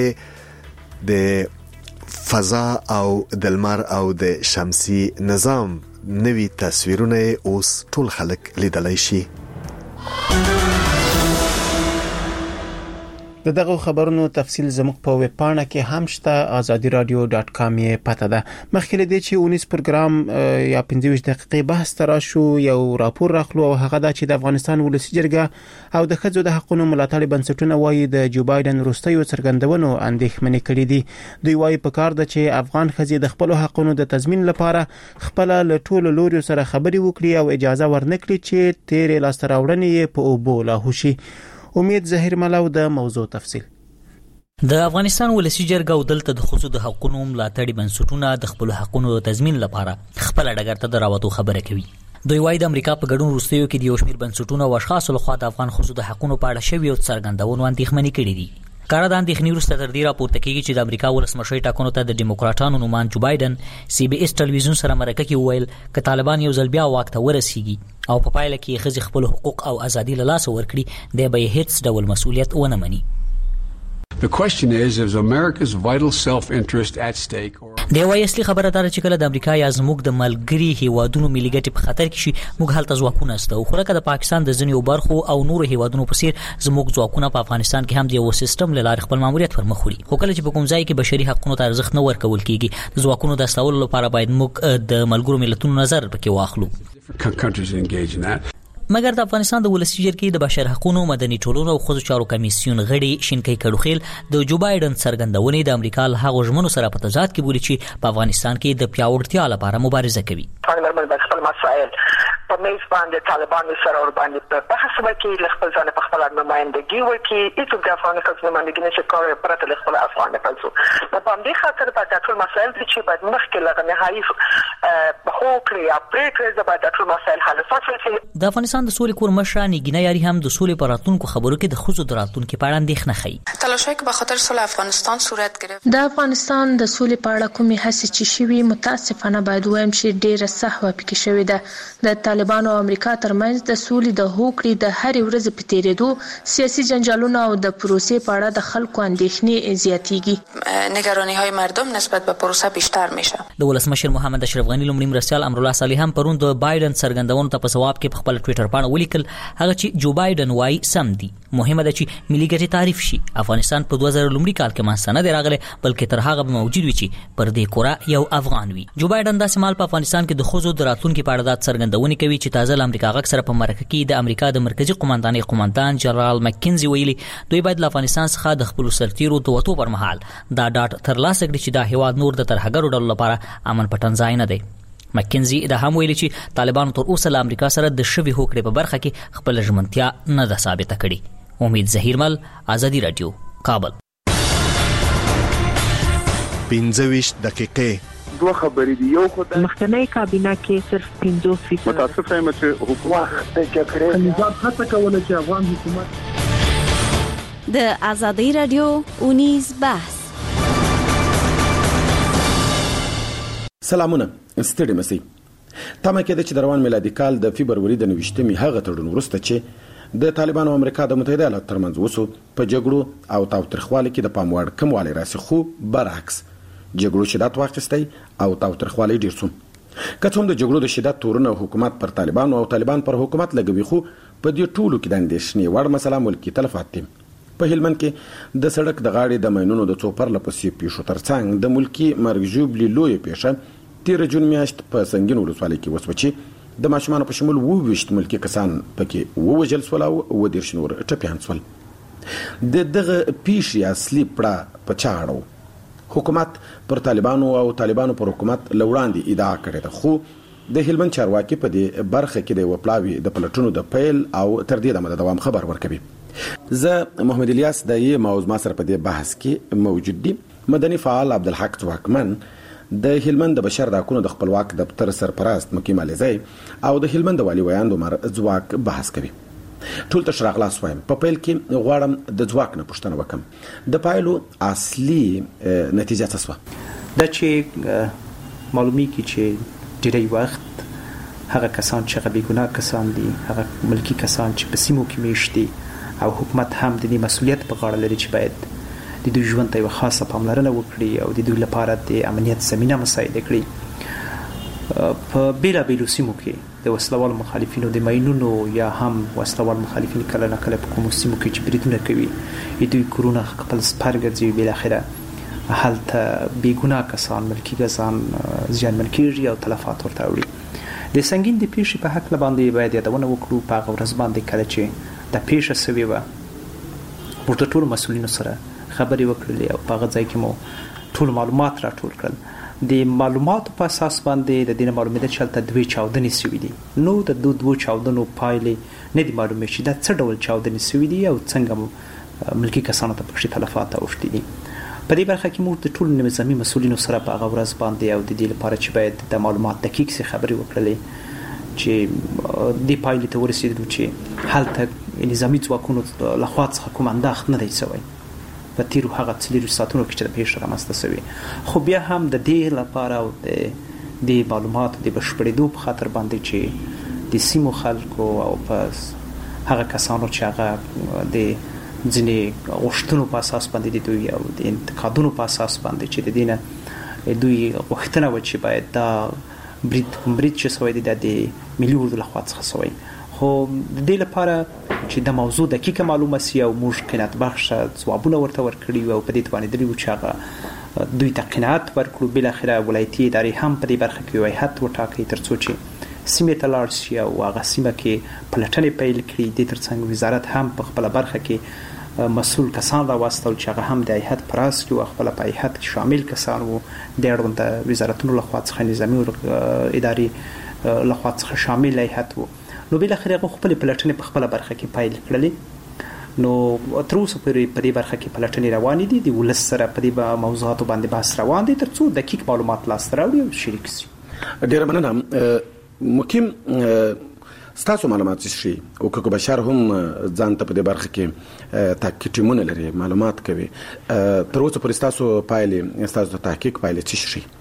د فضا او د لمر او د شمسي نظام نوي تصویرونه اوس ټول خلک لیدلی شي. د دغه خبرونو تفصیل زموږ په ویب پاڼه کې هم شته، آزادی رادیو ډاټ کام یې پته ده. مخکې له دې چې اونیس پروګرام یا پنځه ویشت دقیقې بحث تر شو یو راپور راخلو او هغه دا چې د افغانستان ولسی جرګه او د ښځو د حقوقو ملاتړ بنسټونه وایي د جو بایدن وروستیو څرګندونو اندېښمنې کړې دي. دوی وایي په کار ده چې افغان ښځې د خپل حقوقو د تضمین لپاره خپل له ټولو لوري سره خبري وکړي او اجازه ورنکړي چې تیرې لاسته راوړنې په اوبو لاهو شي. امید ظاهر ملاو د موضوع تفصیل. د افغانستان ولسی جرګه او دلته د خصوصي د حقوقو ملاتړ بنسټونه د خپل حقوقو تضمین لپاره خپل ډګر ته دراوته خبره کوي. دوی وايي د امریکا په ګډون وروستیو کې د یو شمېر بنسټونو او اشخاصو لخوا د افغان خصوصي د حقوقو په اړه شوي او څرګندونو اندېښمنې کړې دي. کار د اندېښنې وروسته تر دې راپورته کېږي چې د امریکا ولسمشر ټاکنو ته د ډیموکراټانو نومان جو بایدن سی بي اس ټلویزیون سره مرکه کې وویل چې طالبان یو ځل بیا واک ته ورسیږي او په پایله کې ښځې خپل حقوق او ازادي له لاسه ورکړي، دی به هیڅ ډول مسؤلیت ونه مني. The question is, is America's vital self-interest at stake? دی وايي اصلي خبره دا چې کله د امریکا یا زموږ د ملګري هیوادونو ملي ګټې په خطر کې شي، موږ هلته ځواکونه استو. خو لکه د پاکستان د ځینو برخو او نورو هیوادونو په څیر زموږ ځواکونه په افغانستان کې هم د یو سیستم له لارې خپل ماموریت پر مخ وړي. خو کله چې په کوم ځای کې بشري حقوقو ته ارزښت نه ورکول کېږي، د ځواکونو د استولو لپاره باید موږ د ملګرو ملتونو نظر پکې واخلو. مګر د افغانستان د ولسی جرګې د بشر حقوقو مدني ټولنو او خصوصي چارو کمیسیون غړي شینکي کډوخیل د جو بایدن څرګندونې د امریکا له هغو ژمنو سره په تضاد کې بولي چې په افغانستان کې د پیاوړتیا لپاره مبارزه کوي. خپل مسائل په میز باندې طالبانو سره ور باندې په بحث وکړي، خپل ځان په خپل نمائندګي وکړي، هیڅ د افغان خلکو نمائندګي نشي کولای پرته له خپل افغان خلکو. په دې خاطر په ټول مسائل چې باید مخکې لغه نهایي خو کړی یا پریکړه د باید ټول مسائل حل شي. د افغانستان د سولې کور مشر نګینا یاري هم د سولې پر راتلونکو خبرو کې د خصوصي دراتونکو په اړه اندېښنه ښيي. تلاشی که به خاطر صلح افغانستان صورت گرفت. د افغانستان د سولې په اړه کومې هڅې چې شوي متاسفانه باید وایم چې ډېره سهوه پکې شوې ده. د طالبانو او امریکا ترمنځ د سولې د هوکړې د هرې ورځې په تېرېدو سیاسي جنجالونه او د پروسې په اړه د خلکو اندېښنې زیاتېږي. نگرانی های مردم نسبت به پروسه بیشتر میشه. د ولسمشر محمد اشرف افغاني لومړي مرستیال امرالله صالح هم پرون د بایدن څرګندونو ته په جواب کې په خپل ټوئیټر باندې ولیکل هغه چې جو بایدن وايي سم دي. مهمه ده چې ملي ګټې تعریف شي. افغانستان په دوه زره لومړي کال کې منځ نه دی راغلی بلکې تر هغه موجود وي چې پر دې کورا یو افغان وي. جو بایدن داسې مال په افغانستان کې د ښځو د راتلونکي په اړه د څرګندونې کوي چې تازه له امریکا غږ سره په مرکه کې د امریکا د مرکزی قوماندانۍ قوماندان جنرال مکینزي ویلي دوی باید له افغانستان څخه د خپل سرتیرو د وټو پر مهال دا ډاټ ترلاسه کړي چې دا هیواد نور د ترهګرو ډلو لپاره امن پټن ځای نه دی. مکینزي دا هم ویلي چې طالبانو تر اوسه له امریکا سره د شوي هوکړې په برخه کې خپل ژمنتیا نه ده ثابته کړې. امید ظهیرمل، آزادي رادیو، کابل. پنځه ویشت دقیقې دوه خبرې دي. یو خو د مخکنی کابینه کې صرف پنځوس فیصد متاسف یم چې حکومت د جګړې نظام هڅه کوله چې افغان حکومت د آزادي رادیو اونیز بحث. سلامونه، ستړي مسئ. تمه کېده چې د روان میلادي کال د فبروري د نویشتمې هغه تړون وروسته چې د طالبانو او امریکا د متحده ایالاتو ترمنځ وسو په جګړو او تاوتریخوالي کې د پام وړ کموالی راسي، خو برعکس جګړو شدت واخیستی او تاوتریخوالی ډیر شو. که څوم د جګړو د شدت تورونه حکومت پر طالبانو او طالبان پر حکومت لګوي، خو په دې ټولو کې د اندېښنې وړ مسله ملکي تلفات دي. په هلمند کې د سړک د غاړې د ماینونو د څو پرله پسې پیښو ترڅنګ د ملکي مرګ ژوبلې لویه پیښه تېره جون میاشت په سنګین ولسوالۍ کې وسوه چې د ماشومانو په شمول اووه ویشت ملکي کسان پکې ووژل شول او اووه دېرش نور ټپیان شول. د دغه پیښې اصلي پړه په چا اړه حکومت پر طالبانو او طالبانو پر حکومت له وړاندې ادعا کړې ده، خو د هلمند چارواکي په دې برخه کې د یوه پلاوي د پلټنو د پیل او تر دې دمه د دوام خبر ورکوي. زه محمد الیاس د یې موضوع ما سره په دې بحث کې موجود دي. مدني فعال عبدالحق ځواکمن د هلمند د بشر د حقونو د خپلواک دفتر سرپرست مقیم علیزی او د هلمند د والي ویاند عمر ځواک بحث کوي. ټول ته شراغلاس وایم. په پیل کې غواړم د ځواک نه پوښتنه وکم، د پایلو اصلي نتیجه څه شوه؟ دا چې معلومیږي چې ډېری وخت هغه کسان چې هغه بېګناه کسان دي، هغه ملکي کسان چې په سیمو کې میشت دي او حکومت هم د دې مسؤلیت په غاړه لري چې باید د دوی ژوند ته یوه خاصه پاملرنه وکړي او د دوی لپاره د امنیت زمینه مساعده کړي. په بېلابېلو سیمو کې د وسلوال مخالفینو د ماینونو یا هم وسلوال مخالفین کله نه کله په کومو سیمو کې چې بریدونه کوي، دوی کورونه خپل سپر ګرځوي، بالاخره هلته بېګناه کسان ملکي کسان زیانمن کېږي او تلفات ورته اوړي. د سنګین د پیښې په هکله باندې باید یادونه وکړو. په هغه ورځ باندې کله چې دا پیښه سوې وه، موږ د ټولو مسؤلینو سره خبرې وکړلې او په هغه ځای کې مو ټول معلومات راټول کړل. د معلوماتو په اساس باندې د دې نه معلومېده چې هلته دوې چاودنې سوي دي. نو د دو دوو چاودنو پایلې نه دي معلومې چې دا څه ډول چاودنې سوي دي او څنګه ملکي کسانو ته پکښې تلفات اوښتي دي. په دې برخه کې موږ د ټولو نظامي مسؤلینو سره په هغه ورځ باندې او د دې لپاره چې باید د معلومات دقیق سي خبرې وکړلې چې دې پایلې ته ورسېدلو چې هلته نظامي ځواکونو لخوا څخه کوم انداښت نه دی سوی په تیرو هغه څلېرویشت ساعتونو کې چې د پیښې رامنځته سوې. خو بیا هم د دې لپاره او د دې معلوماتو د بشپړېدو په خاطر باندې چې د سیمو خلکو او په هغه کسانو چې هغه د ځینې غوښتنو په اساس باندې د دوی او د انتقادونو په اساس باندې چې د دې نه دوی غوښتنه وه چې باید دا برید برید چې سوی دی دا د ملي اردو لخوا څخه سوی، خو د دې لپاره چې د موضوع دقیقه معلومه سي او موږ قناعت بخشه ځوابونه ورته ورکړي او په دې توانېدلي وو چې هغه دوی ته قناعت ورکړو. بالاخره ولایتي ادارې هم په دې برخه کې یو هیئت وټاکي تر څو چې سیمې ته لاړ شي او هغه سیمه کې پلټنې پیل کړي. دې ترڅنګ وزارت هم په خپله برخه کې مسؤل کسان راواستول چې هغه هم د هیئت په راس کې وو، خپله په هیئت کې شامل کسان وو، د اړونده وزارتونو لخوا څخه نظامي ادارې لخوا څخه شامل هیئت وو. نو بالاخره هغه خپل پلټنې په خپله برخه کې پیل کړلې. نو تر اوسه پورې په دې برخه کې پلټنې روانې دي، د ولس سره په دې موضوعاتو باندې بحث روان دی تر څو دقیق معلومات لاسته راوړي او شریک شي. ډېره مننه. مقیم ستاسو معلومات څه شي او که بشر هم ځان ته په دې برخه کې تحقیق ټیمونه لري، معلومات کوي، تر اوسه پورې ستاسو پایلې ستاسو د تحقیق پایلې څه شي؟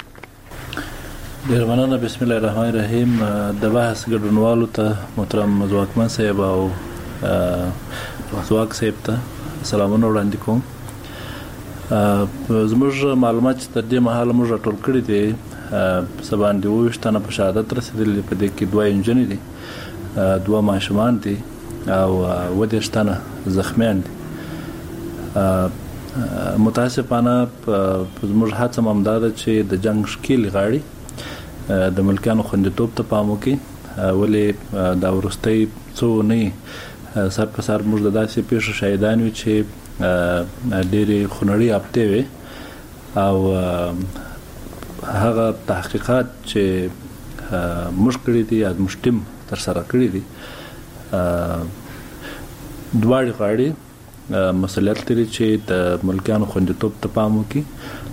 ډېر مننه. بسم الله الرحمن الرحیم. د بحث ګډونوالو ته محترم ځواکمن صاحب او ځواک صاحب ته سلامونه وړاندې کوم. زموږ معلومات چې تر دې مهاله موږ ټول کړی دي سبا باندې اووه ویشت تنه په شهادت رسېدلي، په دې کې دوه نجونې دي، دوه ماشومان دي او اووه دېرش تنه زخمیان دي. متاسفانه زموږ هڅه هم همدا ده چې د جنګ ښکېلې غاړې د ملکیانو خوندیتوب ته پام وکړي، ولې دا وروستۍ څو اونۍ سر په سر موږ د داسې پیښو شاهدان یو چې ډېرې خونړۍ هفتې وې او هغه تحقیقات چې موږ کړي دي یا موږ ټیم ترسره کړي دي دواړې غاړې مسؤلیت لري چې د ملکیانو خوندیتوب ته پام وکړي.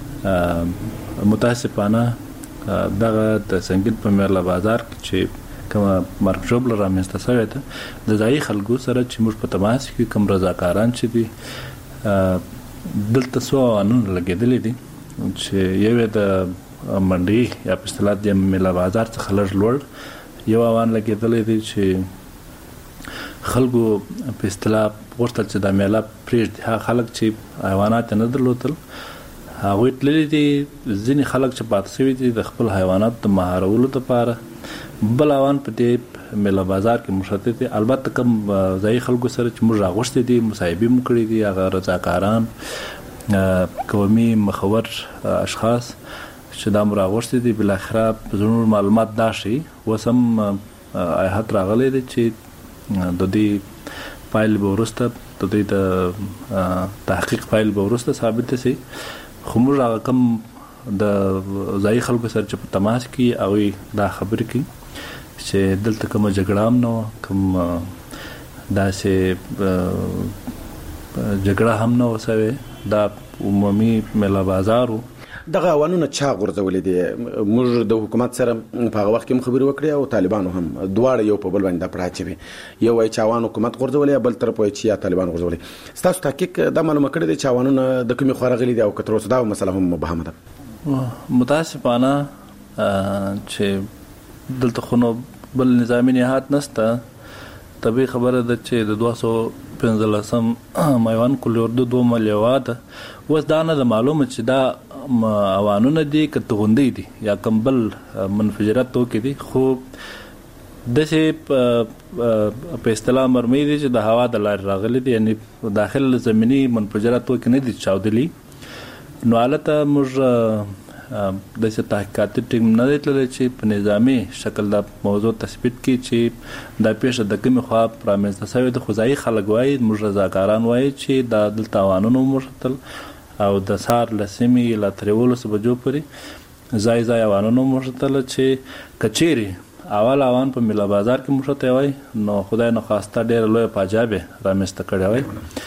متاسفانه دغه د سنگین په میرلا بازار کې چې کومه مرګ ژوبله رامنځته شوې ده د ځایي خلکو سره چې موږ په تماس کې کوم رضاکاران چې دي دلته څو قانون لګېدلي دي چې یو یې د منډي یا په اصطلاح د میرلا بازار څخه لږ لوړ یو اوان لګېدلی دی چې خلکو په اصطلاح غوښتل چې دا میله پرېږدي. هغه خلک چې حیوانات نه درلودل هغوی تللي دي، ځینې خلک چې پاتې شوي دي د خپل حیوانات د مهارولو دپاره. بل اوان په دې میله بازار کې مشتت دي. البته کوم ځایي خلکو سره چې موږ راغوښتي دي مصاحبې مو کړي دي، هغه رضاکاران قومي مخور اشخاص چې دا مو راغوښتي دي، بالاخره زموږ معلومات دا ښیي اوس هم ایحت راغلی دی چې د دې فایل به وروسته د دې د تحقیق فایل به وروسته ثابت شي. خو موږ هغه کوم د ځایي خلکو سره چې په تماس کې هغوی دا خبرې کوي چې دلته کومه جګړه هم نه وه، کوم داسې جګړه هم نه وه شوې، دا عمومي میله بازار و. دغه اوانونه چا غورځولې دي؟ موږ د حکومت سره په هغه وخت کې هم خبرې وکړې او طالبانو هم، دواړه یو په بل باندې دا پړه اچوي، یو وایي چې اوان حکومت غورځولې، بل طرف وایي چې یا طالبان غورځولې. ستاسو تحقیق دا معلومه کړې دی چې اوانونه د کومې خوا راغلي دي او که تر اوسه دا مسله هم مبهمه ده؟ متاسفانه چې دلته خو نو بل نظامي نهاد نشته. طبیعي خبره ده چې د دوه سوه پنځلسم میوان کلي اردو دوه ملیوه ده. اوس دا نه ده معلومه چې دا اوانونه دي که توغندۍ دي یا کوم بل منفجرات توکي دي، خو داسې په اصطلاح مرمۍ دي چې د هوا د لارې راغلي دي، یعنې داخل زمیني منفجرات توکي نه دي چاودلي. نو هلته موږ داسې تحقیقاتي ټیم نه دی تللی چې په نظامي شکل دا موضوع تثبیت کړي چې دا پیښه د کومې خوا رامنځته شوې ده. خو ځایي خلک وایي، موږ رضاکاران وایي چې دا دلته اوانونه وموښتل او د سهار له سیمې له تر یولسو بجو پورې ځای ځای اوانونه وموښتل چې که چیرې اول اوان په میله بازار کې موښتی وای نو خدای نخواسته ډېره لویه فاجعه به رامنځته کړې وای.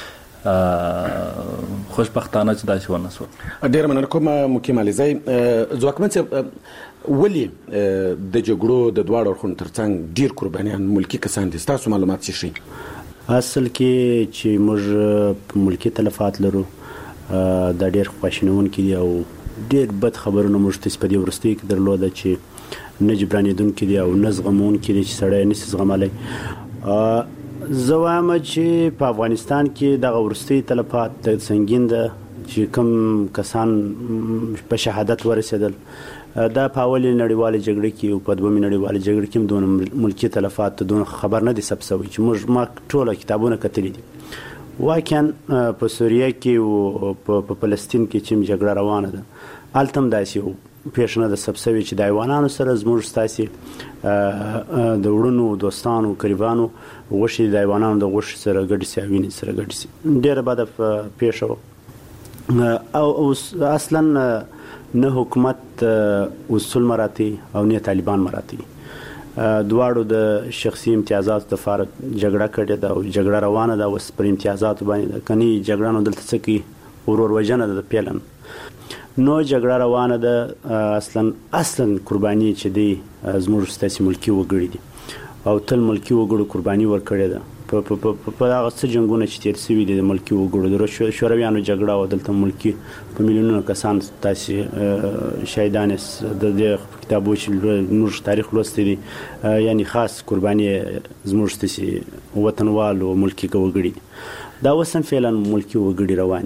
خوشبختانه چې داسې ونه شول. ډېره مننه کوم مقیم علیزی. ځواکمن صاحب، ولې د جګړو د دواړو اړخونو ترڅنګ ډېر قربانیان ملکي کسان دي؟ ستاسو معلومات څه ښیي؟ اصل کې چې موږ ملکي تلفات لرو دا ډېر خواشینونکي دي او ډېر بد خبرونه موږ ته په دې وروستیو کې درلوده چې نه جبرانېدونکي دي او نه زغمونکي دي چې سړی نشي زغملی. زه وایم چې په افغانستان کې دغه وروستي تلفات د سنګین ده چې کوم کسان په شهادت ورسېدل، دا په اولې نړیوالې جګړې کې او په دومې نړیوالې جګړې کې هم دونه ملکي تلفات دونه خبر نه دي ثبت شوی چې موږ ما ټوله کتابونه کتلي دي. واقعا په سوریه کې او په فلسطین کې چې جګړه روانه ده هلته هم داسې پیښه نه ده ثبت شوې چې د حیوانانو سره زموږ ستاسې د وړونو دوستانو قریبانو غوښې د حیوانانو د غوښې سره ګډې شي او وینې سره ګډې شي. ډېره بده پیښه وه او اصلا نه حکومت اصول مراعتي او نه طالبان مراعتي. دواړو د شخصي امتیازاتو دپاره جګړه کړې ده او جګړه روانه ده اوس پر امتیازاتو باندې ده. که نه جګړه نو دلته څه کوي؟ ورور وژنه ده د پیلن. نو جګړه روانه ده. اصلا اصلا قرباني چې دی زموږ ستاسې ملکي وګړي دي او تل ملکي وګړو قرباني ورکړې ده. په هغه څه جنګونه چې تېر شوي دي د ملکي وګړو د شورویانو جګړه او دلته ملکي په میلیونونو کسان تاسې شهیدان د دې کتابو چې موږ تاریخ لوستی دي، یعنې خاص قرباني زموږ ستاسې وطنوال او ملکي وګړي دي. دا اوس هم فعلا ملکي وګړي روان دي.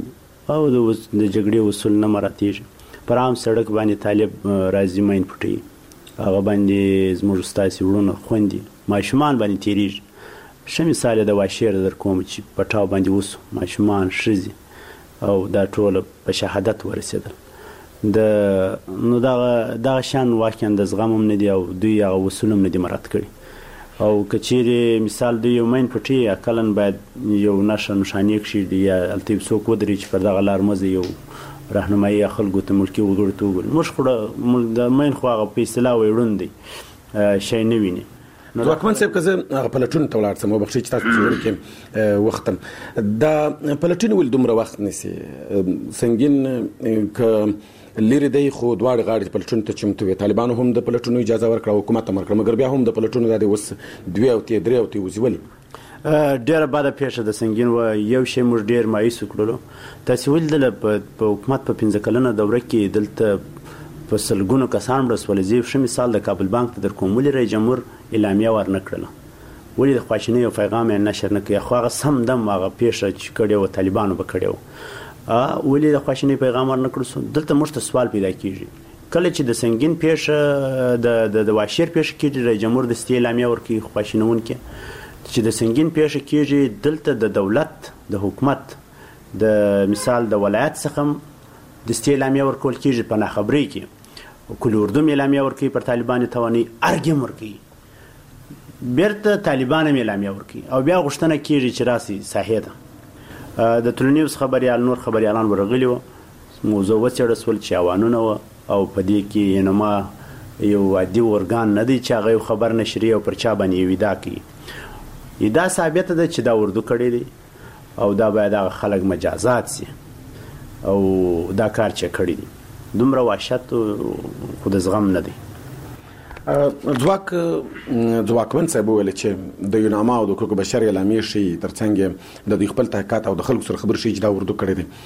او د جګړې اصول نه مراعاتېږي. پر عام سړک باندې طالب راځي ماین پټوي، هغه باندې زموږ ستاسې وروڼه خویندې ماشومان باندې تېرېږي. ښه مثال د واشیر در کوم چې پټاو باندې وسو ماشومان ښځې او دا ټوله په شهادت ورسېدل. د نو دغه دغه شان واقعا د زغم هم نه دي او دوی هغه اصول هم نه دي مراعات کړي. او که چیرې مثال دوی یو ماین پټي اقلا باید یو نښه نښانې کښېږدي یا هلته یو څوک ودرېږي چې پر دغه لار مزه یو راهنمایي یا خلکو ته ملکي وګړو ته وګوري. موږ خو د ماین خو هغه په اصطلاح وایي ړوند دی، شی نه ویني. ځواکمن صاحب که زه هغه پلټونو ته ولاړ شم، وبخښئ چې تاسو خبرې کې وختم، دا پلټونې ولې دومره وخت نیسي؟ سنګین که لرې دی خو دواړه غاړې پلټونو ته چمتو وي. طالبانو هم د پلټونو اجازه ورکړه، حکومت هم ورکړه، مګر بیا هم د پلټونو دا دی اوس دوې اوتې درې اوتې وځي. ولې؟ ډېره بده پیښه د سنګین وه. یو شی موږ ډېر مایوس کړلو، تاسې ولیدله په حکومت په پنځه کلنه دوره کې دلته په سلګونو کسان مړه شول. زه ښه مثال د کابل بانک ته در کوم. ولې رئیس جمهور اعلامیه ورنه کړله؟ ولې د خواشینۍ او پیغام یې نشر نه کړی؟ خو هغه سم دم هغه پیښه چې کړې وه طالبانو به کړې وه. ولې د خواشینۍ پیغام ورنه کړل سو؟ دلته موږ ته سوال پیدا کېږي. کله چې د سنګین پیښه د د واشیر پیښه کېږي، رئیس جمهور دستي اعلامیه ورکوي خواشینونکې. چې د سنګین پیښه کېږي، دلته د دولت د حکومت د مثال د ولایت څخه دستي اعلامیه ورکول کېږي په ناخبرۍ کې. کل اردو اعلامیه ورکوي پر طالبان تواني ارګ هم ورکوي، بیرته طالبان هم اعلامیه ورکوي او بیا غوښتنه کېږي چې راسي ساحې ته. د ټولنیز خبریال نور خبریالان ورغلي وو، موضوع وڅېړل شول چې اوانونه وه او په دې کې انما یو عادي ارګان نه دی چې هغه یو خبر نشري او پر چا باندې یو ادعا کوي. ادعا ثابته ده چې دا اردو کړی دی او دا باید هغه خلک مجازات سي او دا کار چې کړی دی. دومره وحشت خو د زغم نه دی. ځواک ځواکمن صاحب وویل چې د یوناما او د حقوق بشر اعلامیې ښیي ترڅنګ د دوی خپل تحقیقات او د خلکو سره خبرې ښیي چې دا اردو کړی دی.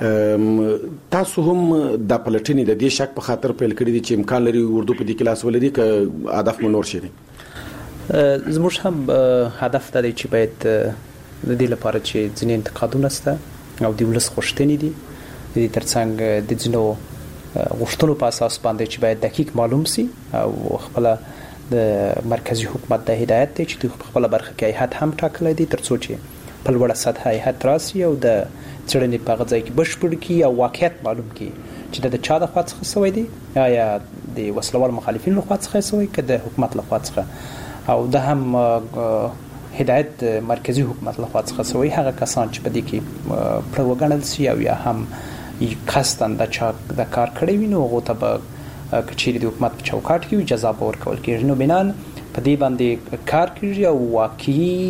تاسو هم د پلټنې د دې شک په خاطر پیل کړی دي چې امکان لري اردو په دې کې لاس ولري که هدف مو نور شي دی؟ زموږ هم هدف دا دی چې باید د دې لپاره چې ځینې انتقادونه شته او د ولس غوښتنې دي، د دې ترڅنګ د ځینو غوښتنو په اساس باندې چې باید دقیق معلوم سي او خپل د مرکزی حکومت د هدایت دی چې د خپل برخه کې هیئت هم ټاکلی دی ترڅو چې په لوړه سطح هیئت راسي او د څېړنې په هغه ځای کې بشپړ کړي او واقعیت معلوم کړي چې د چا د خوا څخه شوی دی، آیا د وسلوال مخالفینو له خوا څخه شوی که د حکومت له خوا څخه، او د هم هدایت مرکزی حکومت له خوا څخه شوی هغه کسان چې په دې کې پړه وګڼل سي او یا هم قصداً د چا د کار کړی وي نو هغو ته به که چیرې د حکومت په چوکاټ کې وي جزا به ورکول کېږي. نو بنان په دې باندې کار کېږي او واقعي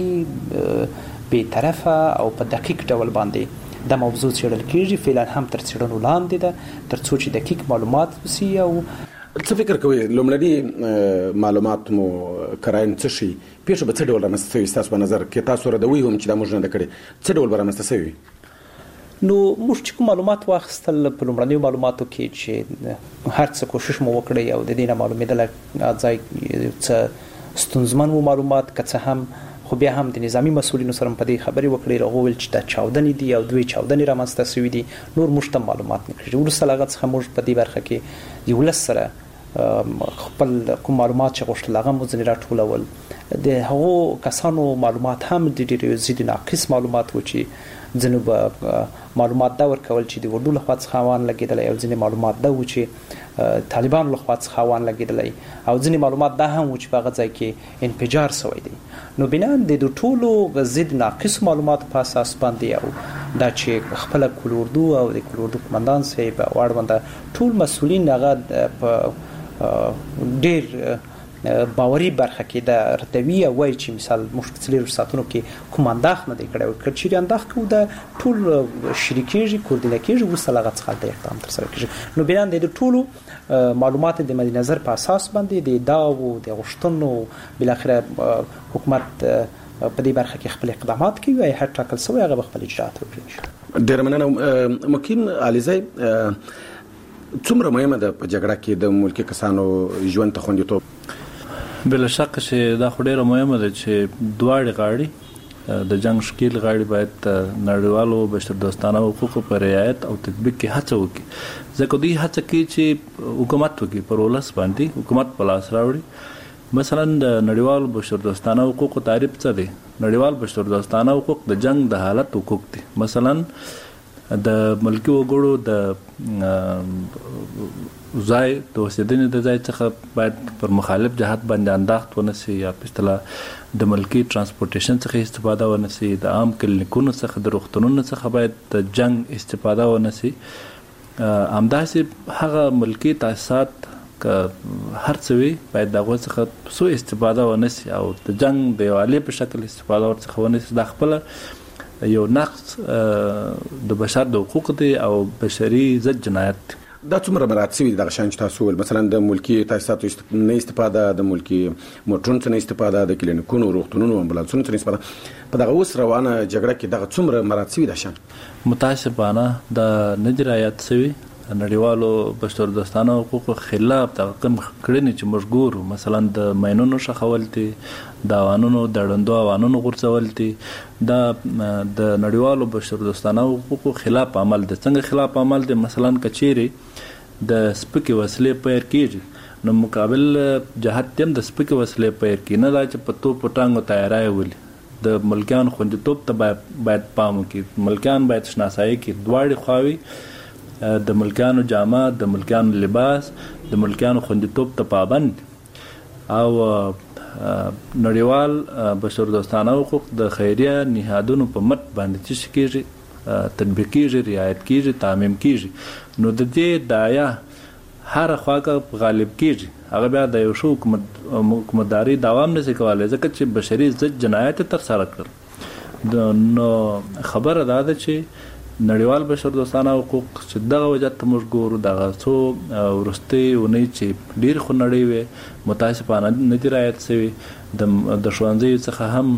بې طرفه او په دقیق ډول باندې د موضوع څېړل کېږي. فعلا هم تر څېړنو لاندې ده تر څو چې دقیق معلومات وسي. او څه فکر کوئ لومړني معلومات مو کراین څه شي پیښه به څه ډول رامنځته شوي ستاسو په نظر کې؟ تاسو ردوي هم چې دا موږ نه ده کړې، څه ډول به رامنځته شوي؟ نو موږ چې کوم معلومات واخیستل په لومړنیو معلوماتو کې چې هر څه کوشش مو وکړی او د دې نه معلومېدله ځای څه ستونزمن و معلومات که څه هم، خو بیا هم د نظامی مسؤلینو سره په دې خبرې وکړې، هغه وویل چې دا چاودنې دي او دوی چاودنې رامنځته شوي دي، نور موږ ته معلومات نه کړي. وروسته له هغه څخه موږ په دې برخه کې د ولس سره خپل کوم معلومات چې غوښتل هغه مو ځینې راټولول. د هغو کسانو معلومات هم د ډېرې زیات ناقص معلومات و چې ځینو به معلومات دا ورکول چې د اردو له خوا څخه اوان لګېدلی او ځینې معلومات دا و چې طالبانو له خوا څخه اوان لګېدلی او ځینې معلومات دا هم و چې په هغه ځای کې انفجار شوی دی. نو بنا د دې ټولو ضد ناقص معلوماتو په اساس باندې او دا چې خپل کل اردو او د کل اردو قومندان صاحب او اړونده ټول مسؤلین هغه په ډېر باوري برخه کې د رتوی او وایي چې مثال موږ په څلورو ساعتونو کې کوم انداخ نه دی کړی او که چیرې انداخ کوو د ټول شریکېږي کوردینه کېږي وروسته له هغه څخه د اقدام ترسره کېږي. نو بنا د ټولو معلومات د مد نظر په اساس باندې د ادعاو د غوښتنو بالاخره حکومت په دې برخه کې خپل اقدامات کوي او هر ټاکل شوی هغه خپل اجرات وکړي. ډېر مننه. ممکن علیزی څومره مهمه ده په جګړه کې د ملکي کسانو ژوند ته خوندیتوب؟ بلا شک چې دا خو ډیره مهمه ده چې دواړه غاړي د جنگ شکیل غاړي باید نړیوالو بشردوستانه حقوقو پر رعایت او تطبیق کې هڅه وکړي ځکه دوی هڅه کوي چې حکومت وکړي پر ولس باندې حکومت په لاس راوړي مثلا د نړیوالو بشردوستانه حقوقو تعریف څه دی نړیوال بشردوستانه حقوق د جنگ د حالت حقوق دي مثلا د ملکی وګړو د ځای د اوسېدنې د ځای څخه باید پر مخالف جهات باندې انداخت ونسي یا په اصطلاح د ملکی ترانسپورټیشن څخه استفاده ونسي د عام کلینیکونو څخه د روغتونونو څخه باید د جنگ استفاده ونسي همداسې هغه ملکی تاسیسات که هر څه وي باید د هغو څخه سو استفاده ونسي او د جنگ د یو آلې په شکل استفاده ورڅخه ونسي دا خپله یو نقض د بشر د حقوق دی او بشري ضد جنایت دی دا څومره مراد شوي دغه شان چې تاسو ول مثلا د ملکی تاسیساتو نه استفاده د ملکی موټرونو څخه استفاده د کلینیکونو روغتونونو امبولانسونو څخه استفاده په دغه اوس روانه جګړه کې دغه څومره مراد شوي د شان متاسفانه د نجرایت شوي نړیوالو بشردوستانه حقوقو خلاف د کم کړنې چې مشګور مثلا د ماینونو شخول دي د اوانونو د ډندو اوانونو غورځول دي دا د نړیوالو بشردوستانه حقوقو خلاف عمل د څنګه خلاف عمل د مثلا کچيري د سپکې وسلې پیر کیږي نو مقابل جهت تم د سپکې وسلې پیر کی نه دا چې پتو پټانګو تیارای ولي د ملکیان خوندیتوب ته باید پام وکړي ملکیان باید شناسایی کړي دواړي خواوي د ملکانو جامه د ملکانو لباس د ملکانو خوندیتوب ته پابند او نړیوال بشردوستانه حقوق د خیریه نهادونو په مټ باندې چې کېږي تطبیق کېږي رعایت کېږي تعمیم کېږي نو د دې دایا هر خواګه غالب کېږي هغه بیا د یو شو حکومتداري دوام نشي کولای ځکه چې بشري ضد جنایت تر سره کړل نو خبره ده چې نړیوال بشردوستانه حقوق چې دغه وجه ته موږ ګورو دغه څو ورستي ونی چې ډیر خو نړۍ وي متاسفانه نه دي رعایت شوي د د ښوونځیو څخه هم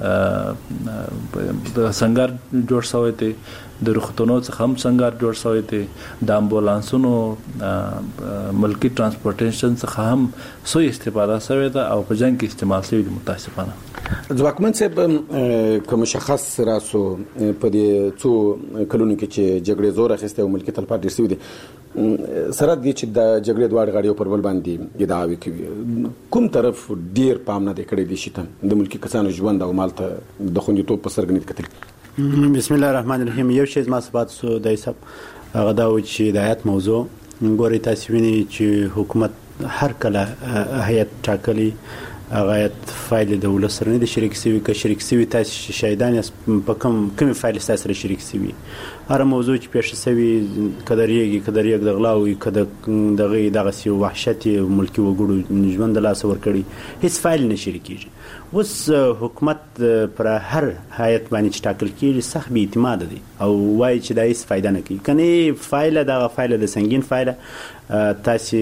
د سنگار جوړ شوی دی د روغتونو څخه هم سنگار جوړ شوی دی د امبولانسونو ملکی ترانسپورټیشن څخه هم سو استفاده شوی ده او په جنگ کې استعمال شوی دی متاسفانه ځواکمن صاحب کوم شخص راسو په دې څو کلونو کې چې جګړې زور اخیسته او ملکی تلفات ډیر شوی دي سره دي چې د جګړې دواړه غاړي پر بل باندې ادعاوي کوي کوم طرف ډیر پام نه کړی دي شته د ملکی کسانو ژوند او مال ته د خوندیتوب په سرګنیت کتل بسم الله الرحمن الرحیم یو شی ما ثبات سو د حساب هغه دا و چې د آیات موضوع ګوري تاسو ویني چې حکومت هر کله هیئت ټاکلي هغه فایل د ولس سره نه شریک سوي که شریک سوي تاسو شهیدان په کوم کوم فایل تاسو سره شریک سوي هر موضوع چې پیښ سوي کدرېږي کدرېږي د غلاوي کده دغه دغه سی وحشت ملکی وګړو ژوند لاس ور کړی هیڅ فایل نه شریکيږي اوس حکومت پر هر هیئت باندې چې ټاکل کیږي سخت به اعتماد دي او وایي چې دا هیڅ فائدہ نه کوي کني فایل دغه فایل د سنگین فایل تاسو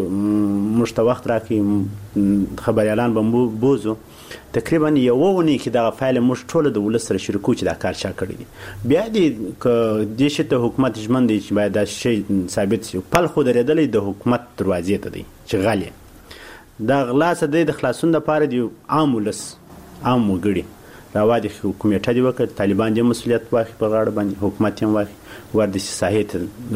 مشته وخت راکې خبر اعلان به بوزو تقریبا یو ونی کې دغه فایل مش ټوله د ولس سره شریکو چې دا کار چا کړی دی بیا دې ک د شته حکومت ژمن دی چې باید دا شی ثابت شي پل خو درېدلې د حکومت دروازې ته دی چې غالي دا غلاس د خلاصون لپاره دی عام ولس عام وګړي راوادي حکومت دی وکړ طالبان د مسولیت واخی په غاړه باندې حکومت هم واخی ور د ساحت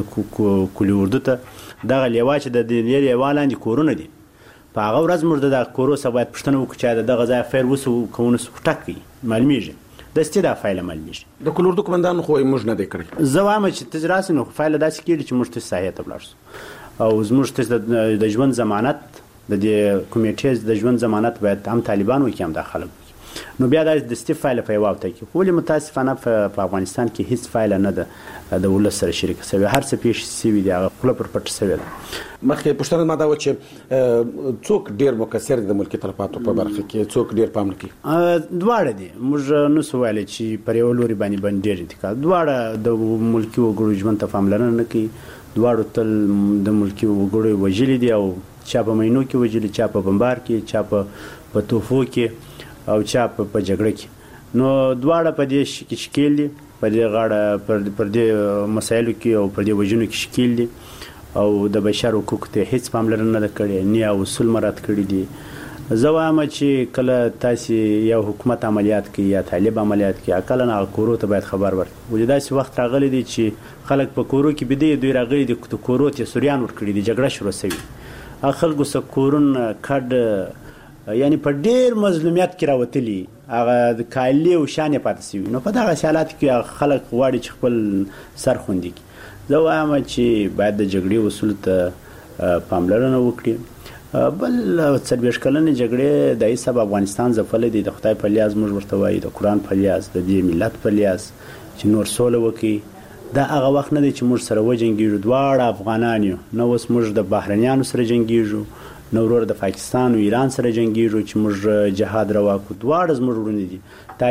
کلی اردو ته دغه لیوا چې د دې لیوالاندې کورونه دي په هغه ورځ موږ د کورو سبا پښتنه وکړو چې دغه ځای فیر وسو کوونه ټاکي معلومیږي د ستې دا فایل معلومیږي د کلور دوکمندان خو موږ نه دی کړی زوامه چې تجراس نو فایل داسې کېږي چې موږ ته ساحت بلارس او زموږ ته د ژوند ضمانت د دې کمیټې د ژوند ضمانت باید هم طالبان وکي هم داخله نو بیا د ستې فایل په واوته کې خو له متاسفانه په افغانستان کې هیڅ فایل نه ده د ولس سره شریک شوی هر څه پیښ شوی دی هغه خپل پر پټ شوی مخکې پښتنه ماده و چې څوک ډیر مکثر د ملکی تلفاتو په برخه کې څوک ډیر پام کوي دواړه دي موږ نو سوال چې پر یو لوري باندې باندې ډیر دي دواړه د ملکی وګړو ژوند ته پاملرنه نه کوي دواړو تل د ملکی وګړو وجلی دي او چا په مینو کې وجلی چا په بمبار کې چا په توفو کې او چا په جګړه کې نو دواړه په دې کې شکیل دي په دې غاړه پر دې مسایلو کې او پر دې وجنو کې شکیل دي او د بشر حقوق ته هیڅ پاملرنه نه کړي نه اصول مراد کړي دي زه وایم چې کله تاسو یو حکومت عملیات کوي یا طالب عملیات کوي کله نه کورو ته باید خبر ورکړي. ولې داسې وخت راغلی دی چې خلک په کورو کې بده دوی راغلي دي کورو ته سوریان ورکړي دي جګړه شروع شوی خلکو سره کورون کډ یعنی په ډیر مظلومیت کې راوتلی هغه کالی او شان پاتې شوی. نو په دغه حالات کې خلک غواړي چې خپل سر خوندي کړي. زه وایم چې باید د جګړې اصول ته پاملرنه وکړي. بل څلوېښت کلنې جګړې د حساب افغانستان ځپلی دی د خدای په لیاز موږ ورته وایي د قرآن په لیاز د دې ملت په لیاز چې نور سوله وکړي. دا هغه وخت نه دی چې موږ سره وجنګېږو دواړه افغانان یو نه اوس موږ د بهرنیانو سره جنګېږو نه ورور د پاکستان او ایران سره جنګېږو چې موږ جهاد روا کړو. دواړه زموږ وروڼه دي.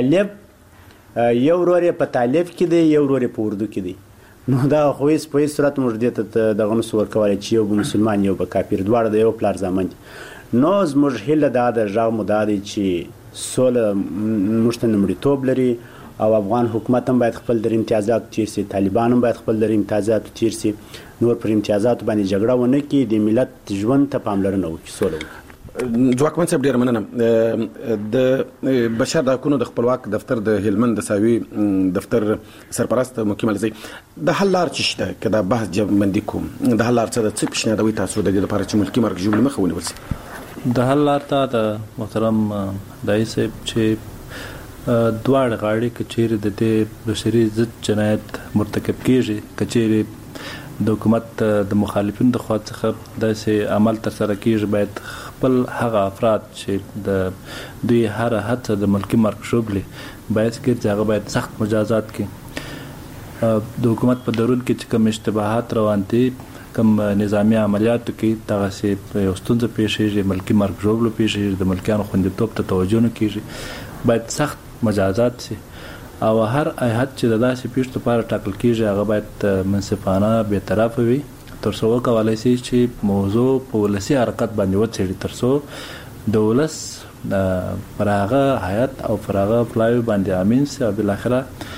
طالب یو ورور یې په طالب کې دی یو ورور یې په اردو کې دی. نو دا خو هیڅ په هیڅ صورت موږ دې ته دغه نسو ورکولی چې یو به مسلمان یو به کافر دواړه د یو پلار زامن دي. نو زموږ هیله دا ده غږ مو دا دی چې سوله موږ ته لومړیتوب لري او افغان حکومت هم باید خپل در امتیازاتو تیر سي طالبان هم باید خپل در امتیازاتو تیر سي نور پر امتیازاتو باندې جګړه ونه کړي د ملت ژوند ته پاملرنه وکړي سوله وکړي. ځواکمن صاحب ډېره مننه. د بشر د حقونو د خپلواک دفتر د هلمند د ساوي دفتر سرپرست مقیم علي د حل لار څه شته که دا بحث جمعبندي کوم د حل لار څه ده څه پیشنهادوي تاسو د دې لپاره چې ملکي مرګ ژوبلې مخه ونیول شي؟ د حل لار ته د محترم دایي صاحب چې دواړه غاړې که چیرې د دې بشري ضد جنایت مرتکب کېږي که چیرې د حکومت د مخالفینو د خوا څخه داسې عمل ترسره کېږي باید خپل هغه افراد چې د دوی هر هڅه د ملکي مرګ ژوبلې باعث کړي هغه باید سخت مجازات کړي. د حکومت په درون کې چې کوم اشتباهات روان دي کوم نظامی عملیاتو کې دغسې یو ستونزه پیښیږي ملکي مرګ ژوبلو پیښیږي د ملکیانو خوندیتوب ته توجه نه کېږي باید سخت مجازات شي او هر هیات چې د داسې پیښو لپاره ټاکل کېږي هغه باید منصفانه بېطرفه وي تر څو وکولی شي چې موضوع په ولسي حرکت باندې وڅېړي تر څو د ولس پر هغه هیات او پر هغه پلاوي باندې امین شي او بالاخره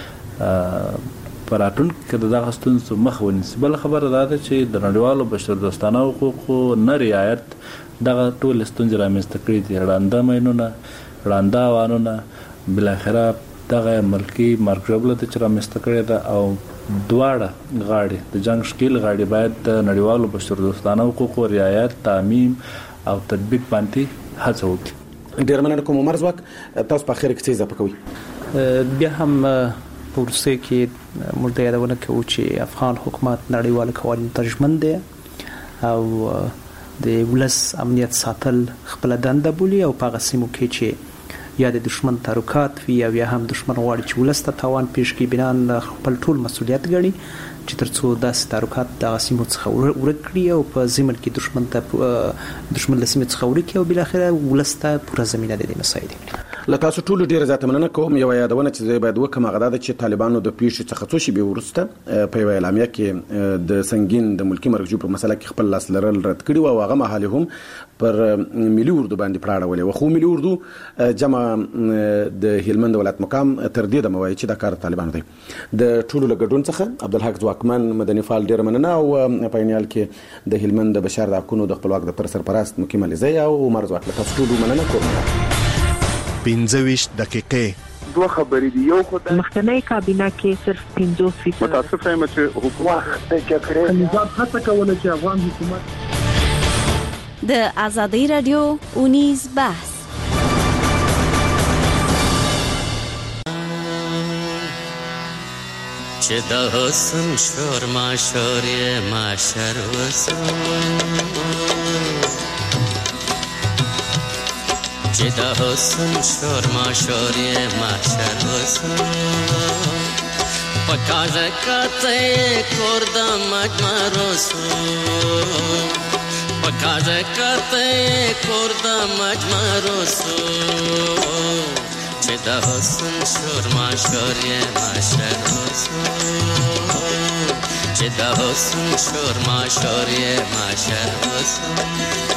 په راتلونکي کې د دغه ستونزو مخه ونیسي. بله خبره دا ده چې د نړیوالو بشردوستانه حقوقو نه رعایت دغه ټولې ستونزې رامنځته کړي دي. ړانده ماینونه ړانده اوانونه بالاخره دغه ملکي مرګ ژوبله ته چې رامنځته کړې ده او دواړه غاړې د جنګ ښکیل غاړې باید د نړیوالو بشردوستانه حقوقو رعایت تعمیم او تطبیق باندې هڅه وکړي. ډېر مننه کوم عمر ځواک تاسو په اخر کې څه اضافه کوئ؟ بیا هم په وروستیو کې موږ دا یادونه کوو چې افغان حکومت نړیوالو قوانینو ته ژمن دی او د ولس امنیت ساتل خپله دنده بولي او په هغه سیمو کې چې یا د دشمن تحرکات وي او یا هم دشمن غواړي چې ولس ته تاوان پیښ کړي بنا خپل ټول مسؤلیت ګڼي چې تر څو داسې تحرکات دغه سیمو څخه ورک کړي او په ضمن کې دشمن ته دشمن له سیمې څخه ورک کړي او بالاخره ولس ته پوره زمینه د دې مسایلو کړي. له تاسو ټولو ډېره زیاته مننه کوم. یوه یادونه چې زه باید وکړم هغه دا ده چې طالبانو د پیښو څخه څو شېبې وروسته په یوه اعلامیه کې د سنګین د ملکي مرګ ژوبلو په مسله کې خپل لاس لرل رد کړي وو او هغه مهال هم پر ملي اردو باندې پړاړه ولې وو. خو ملي اردو جمع د هلمند ولایت مقام تر دې دمه وایي چې دا کار طالبانو دی. د ټولو له ګډون څخه عبدالحق ځواکمن مدني فعال ډېره مننه او په عین حال کې د هلمند د بشر د حقونو د خپلواک دفتر سرپرست مقیم علي زی او عمر ځواک له تاسو ټولو مننه کوم. پنځه ویشت دقیقې دوه خبرې دي. یو خو د مخکنی کابینه کې صرف پنځوس فیصد متاسفه یم چې حکومت د جګړې نظام هڅه کوله چې افغان حکومت د ازادي رادیو اونیز بحث چې د حسن شور ما شور یې ما شر وسو چې د حسن شور ما شور یې ما شر وسو په کاژه کته کور د مجمر وسو په کاژه کته کور د مجمر وسو چې د حسن شور ما شور یې ما شر وسو چې د حسن شور ما شور یې ما شر وسو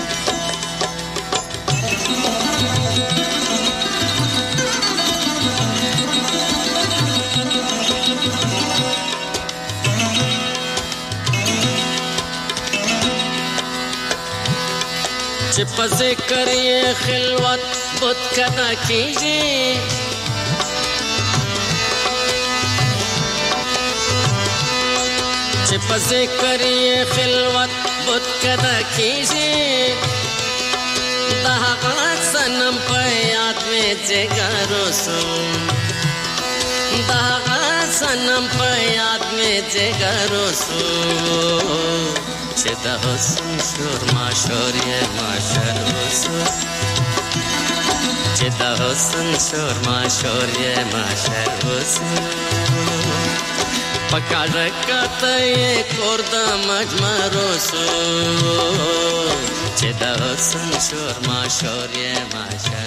چې په ذکر یې خلوت بت کدا کیږي چې په ذکر یې خلوت بت کدا کیږي دا هغه سنم په یاد مې جګر وسو دا هغه سنم په یاد مې جګر وسو چې د حسن شور ما شور یې ما شر وسو چې د حسن شور ما شور یې ما شر وسو پکاړ کته کور د مجمر وسو چې د حسن شور ما شور یې ما شر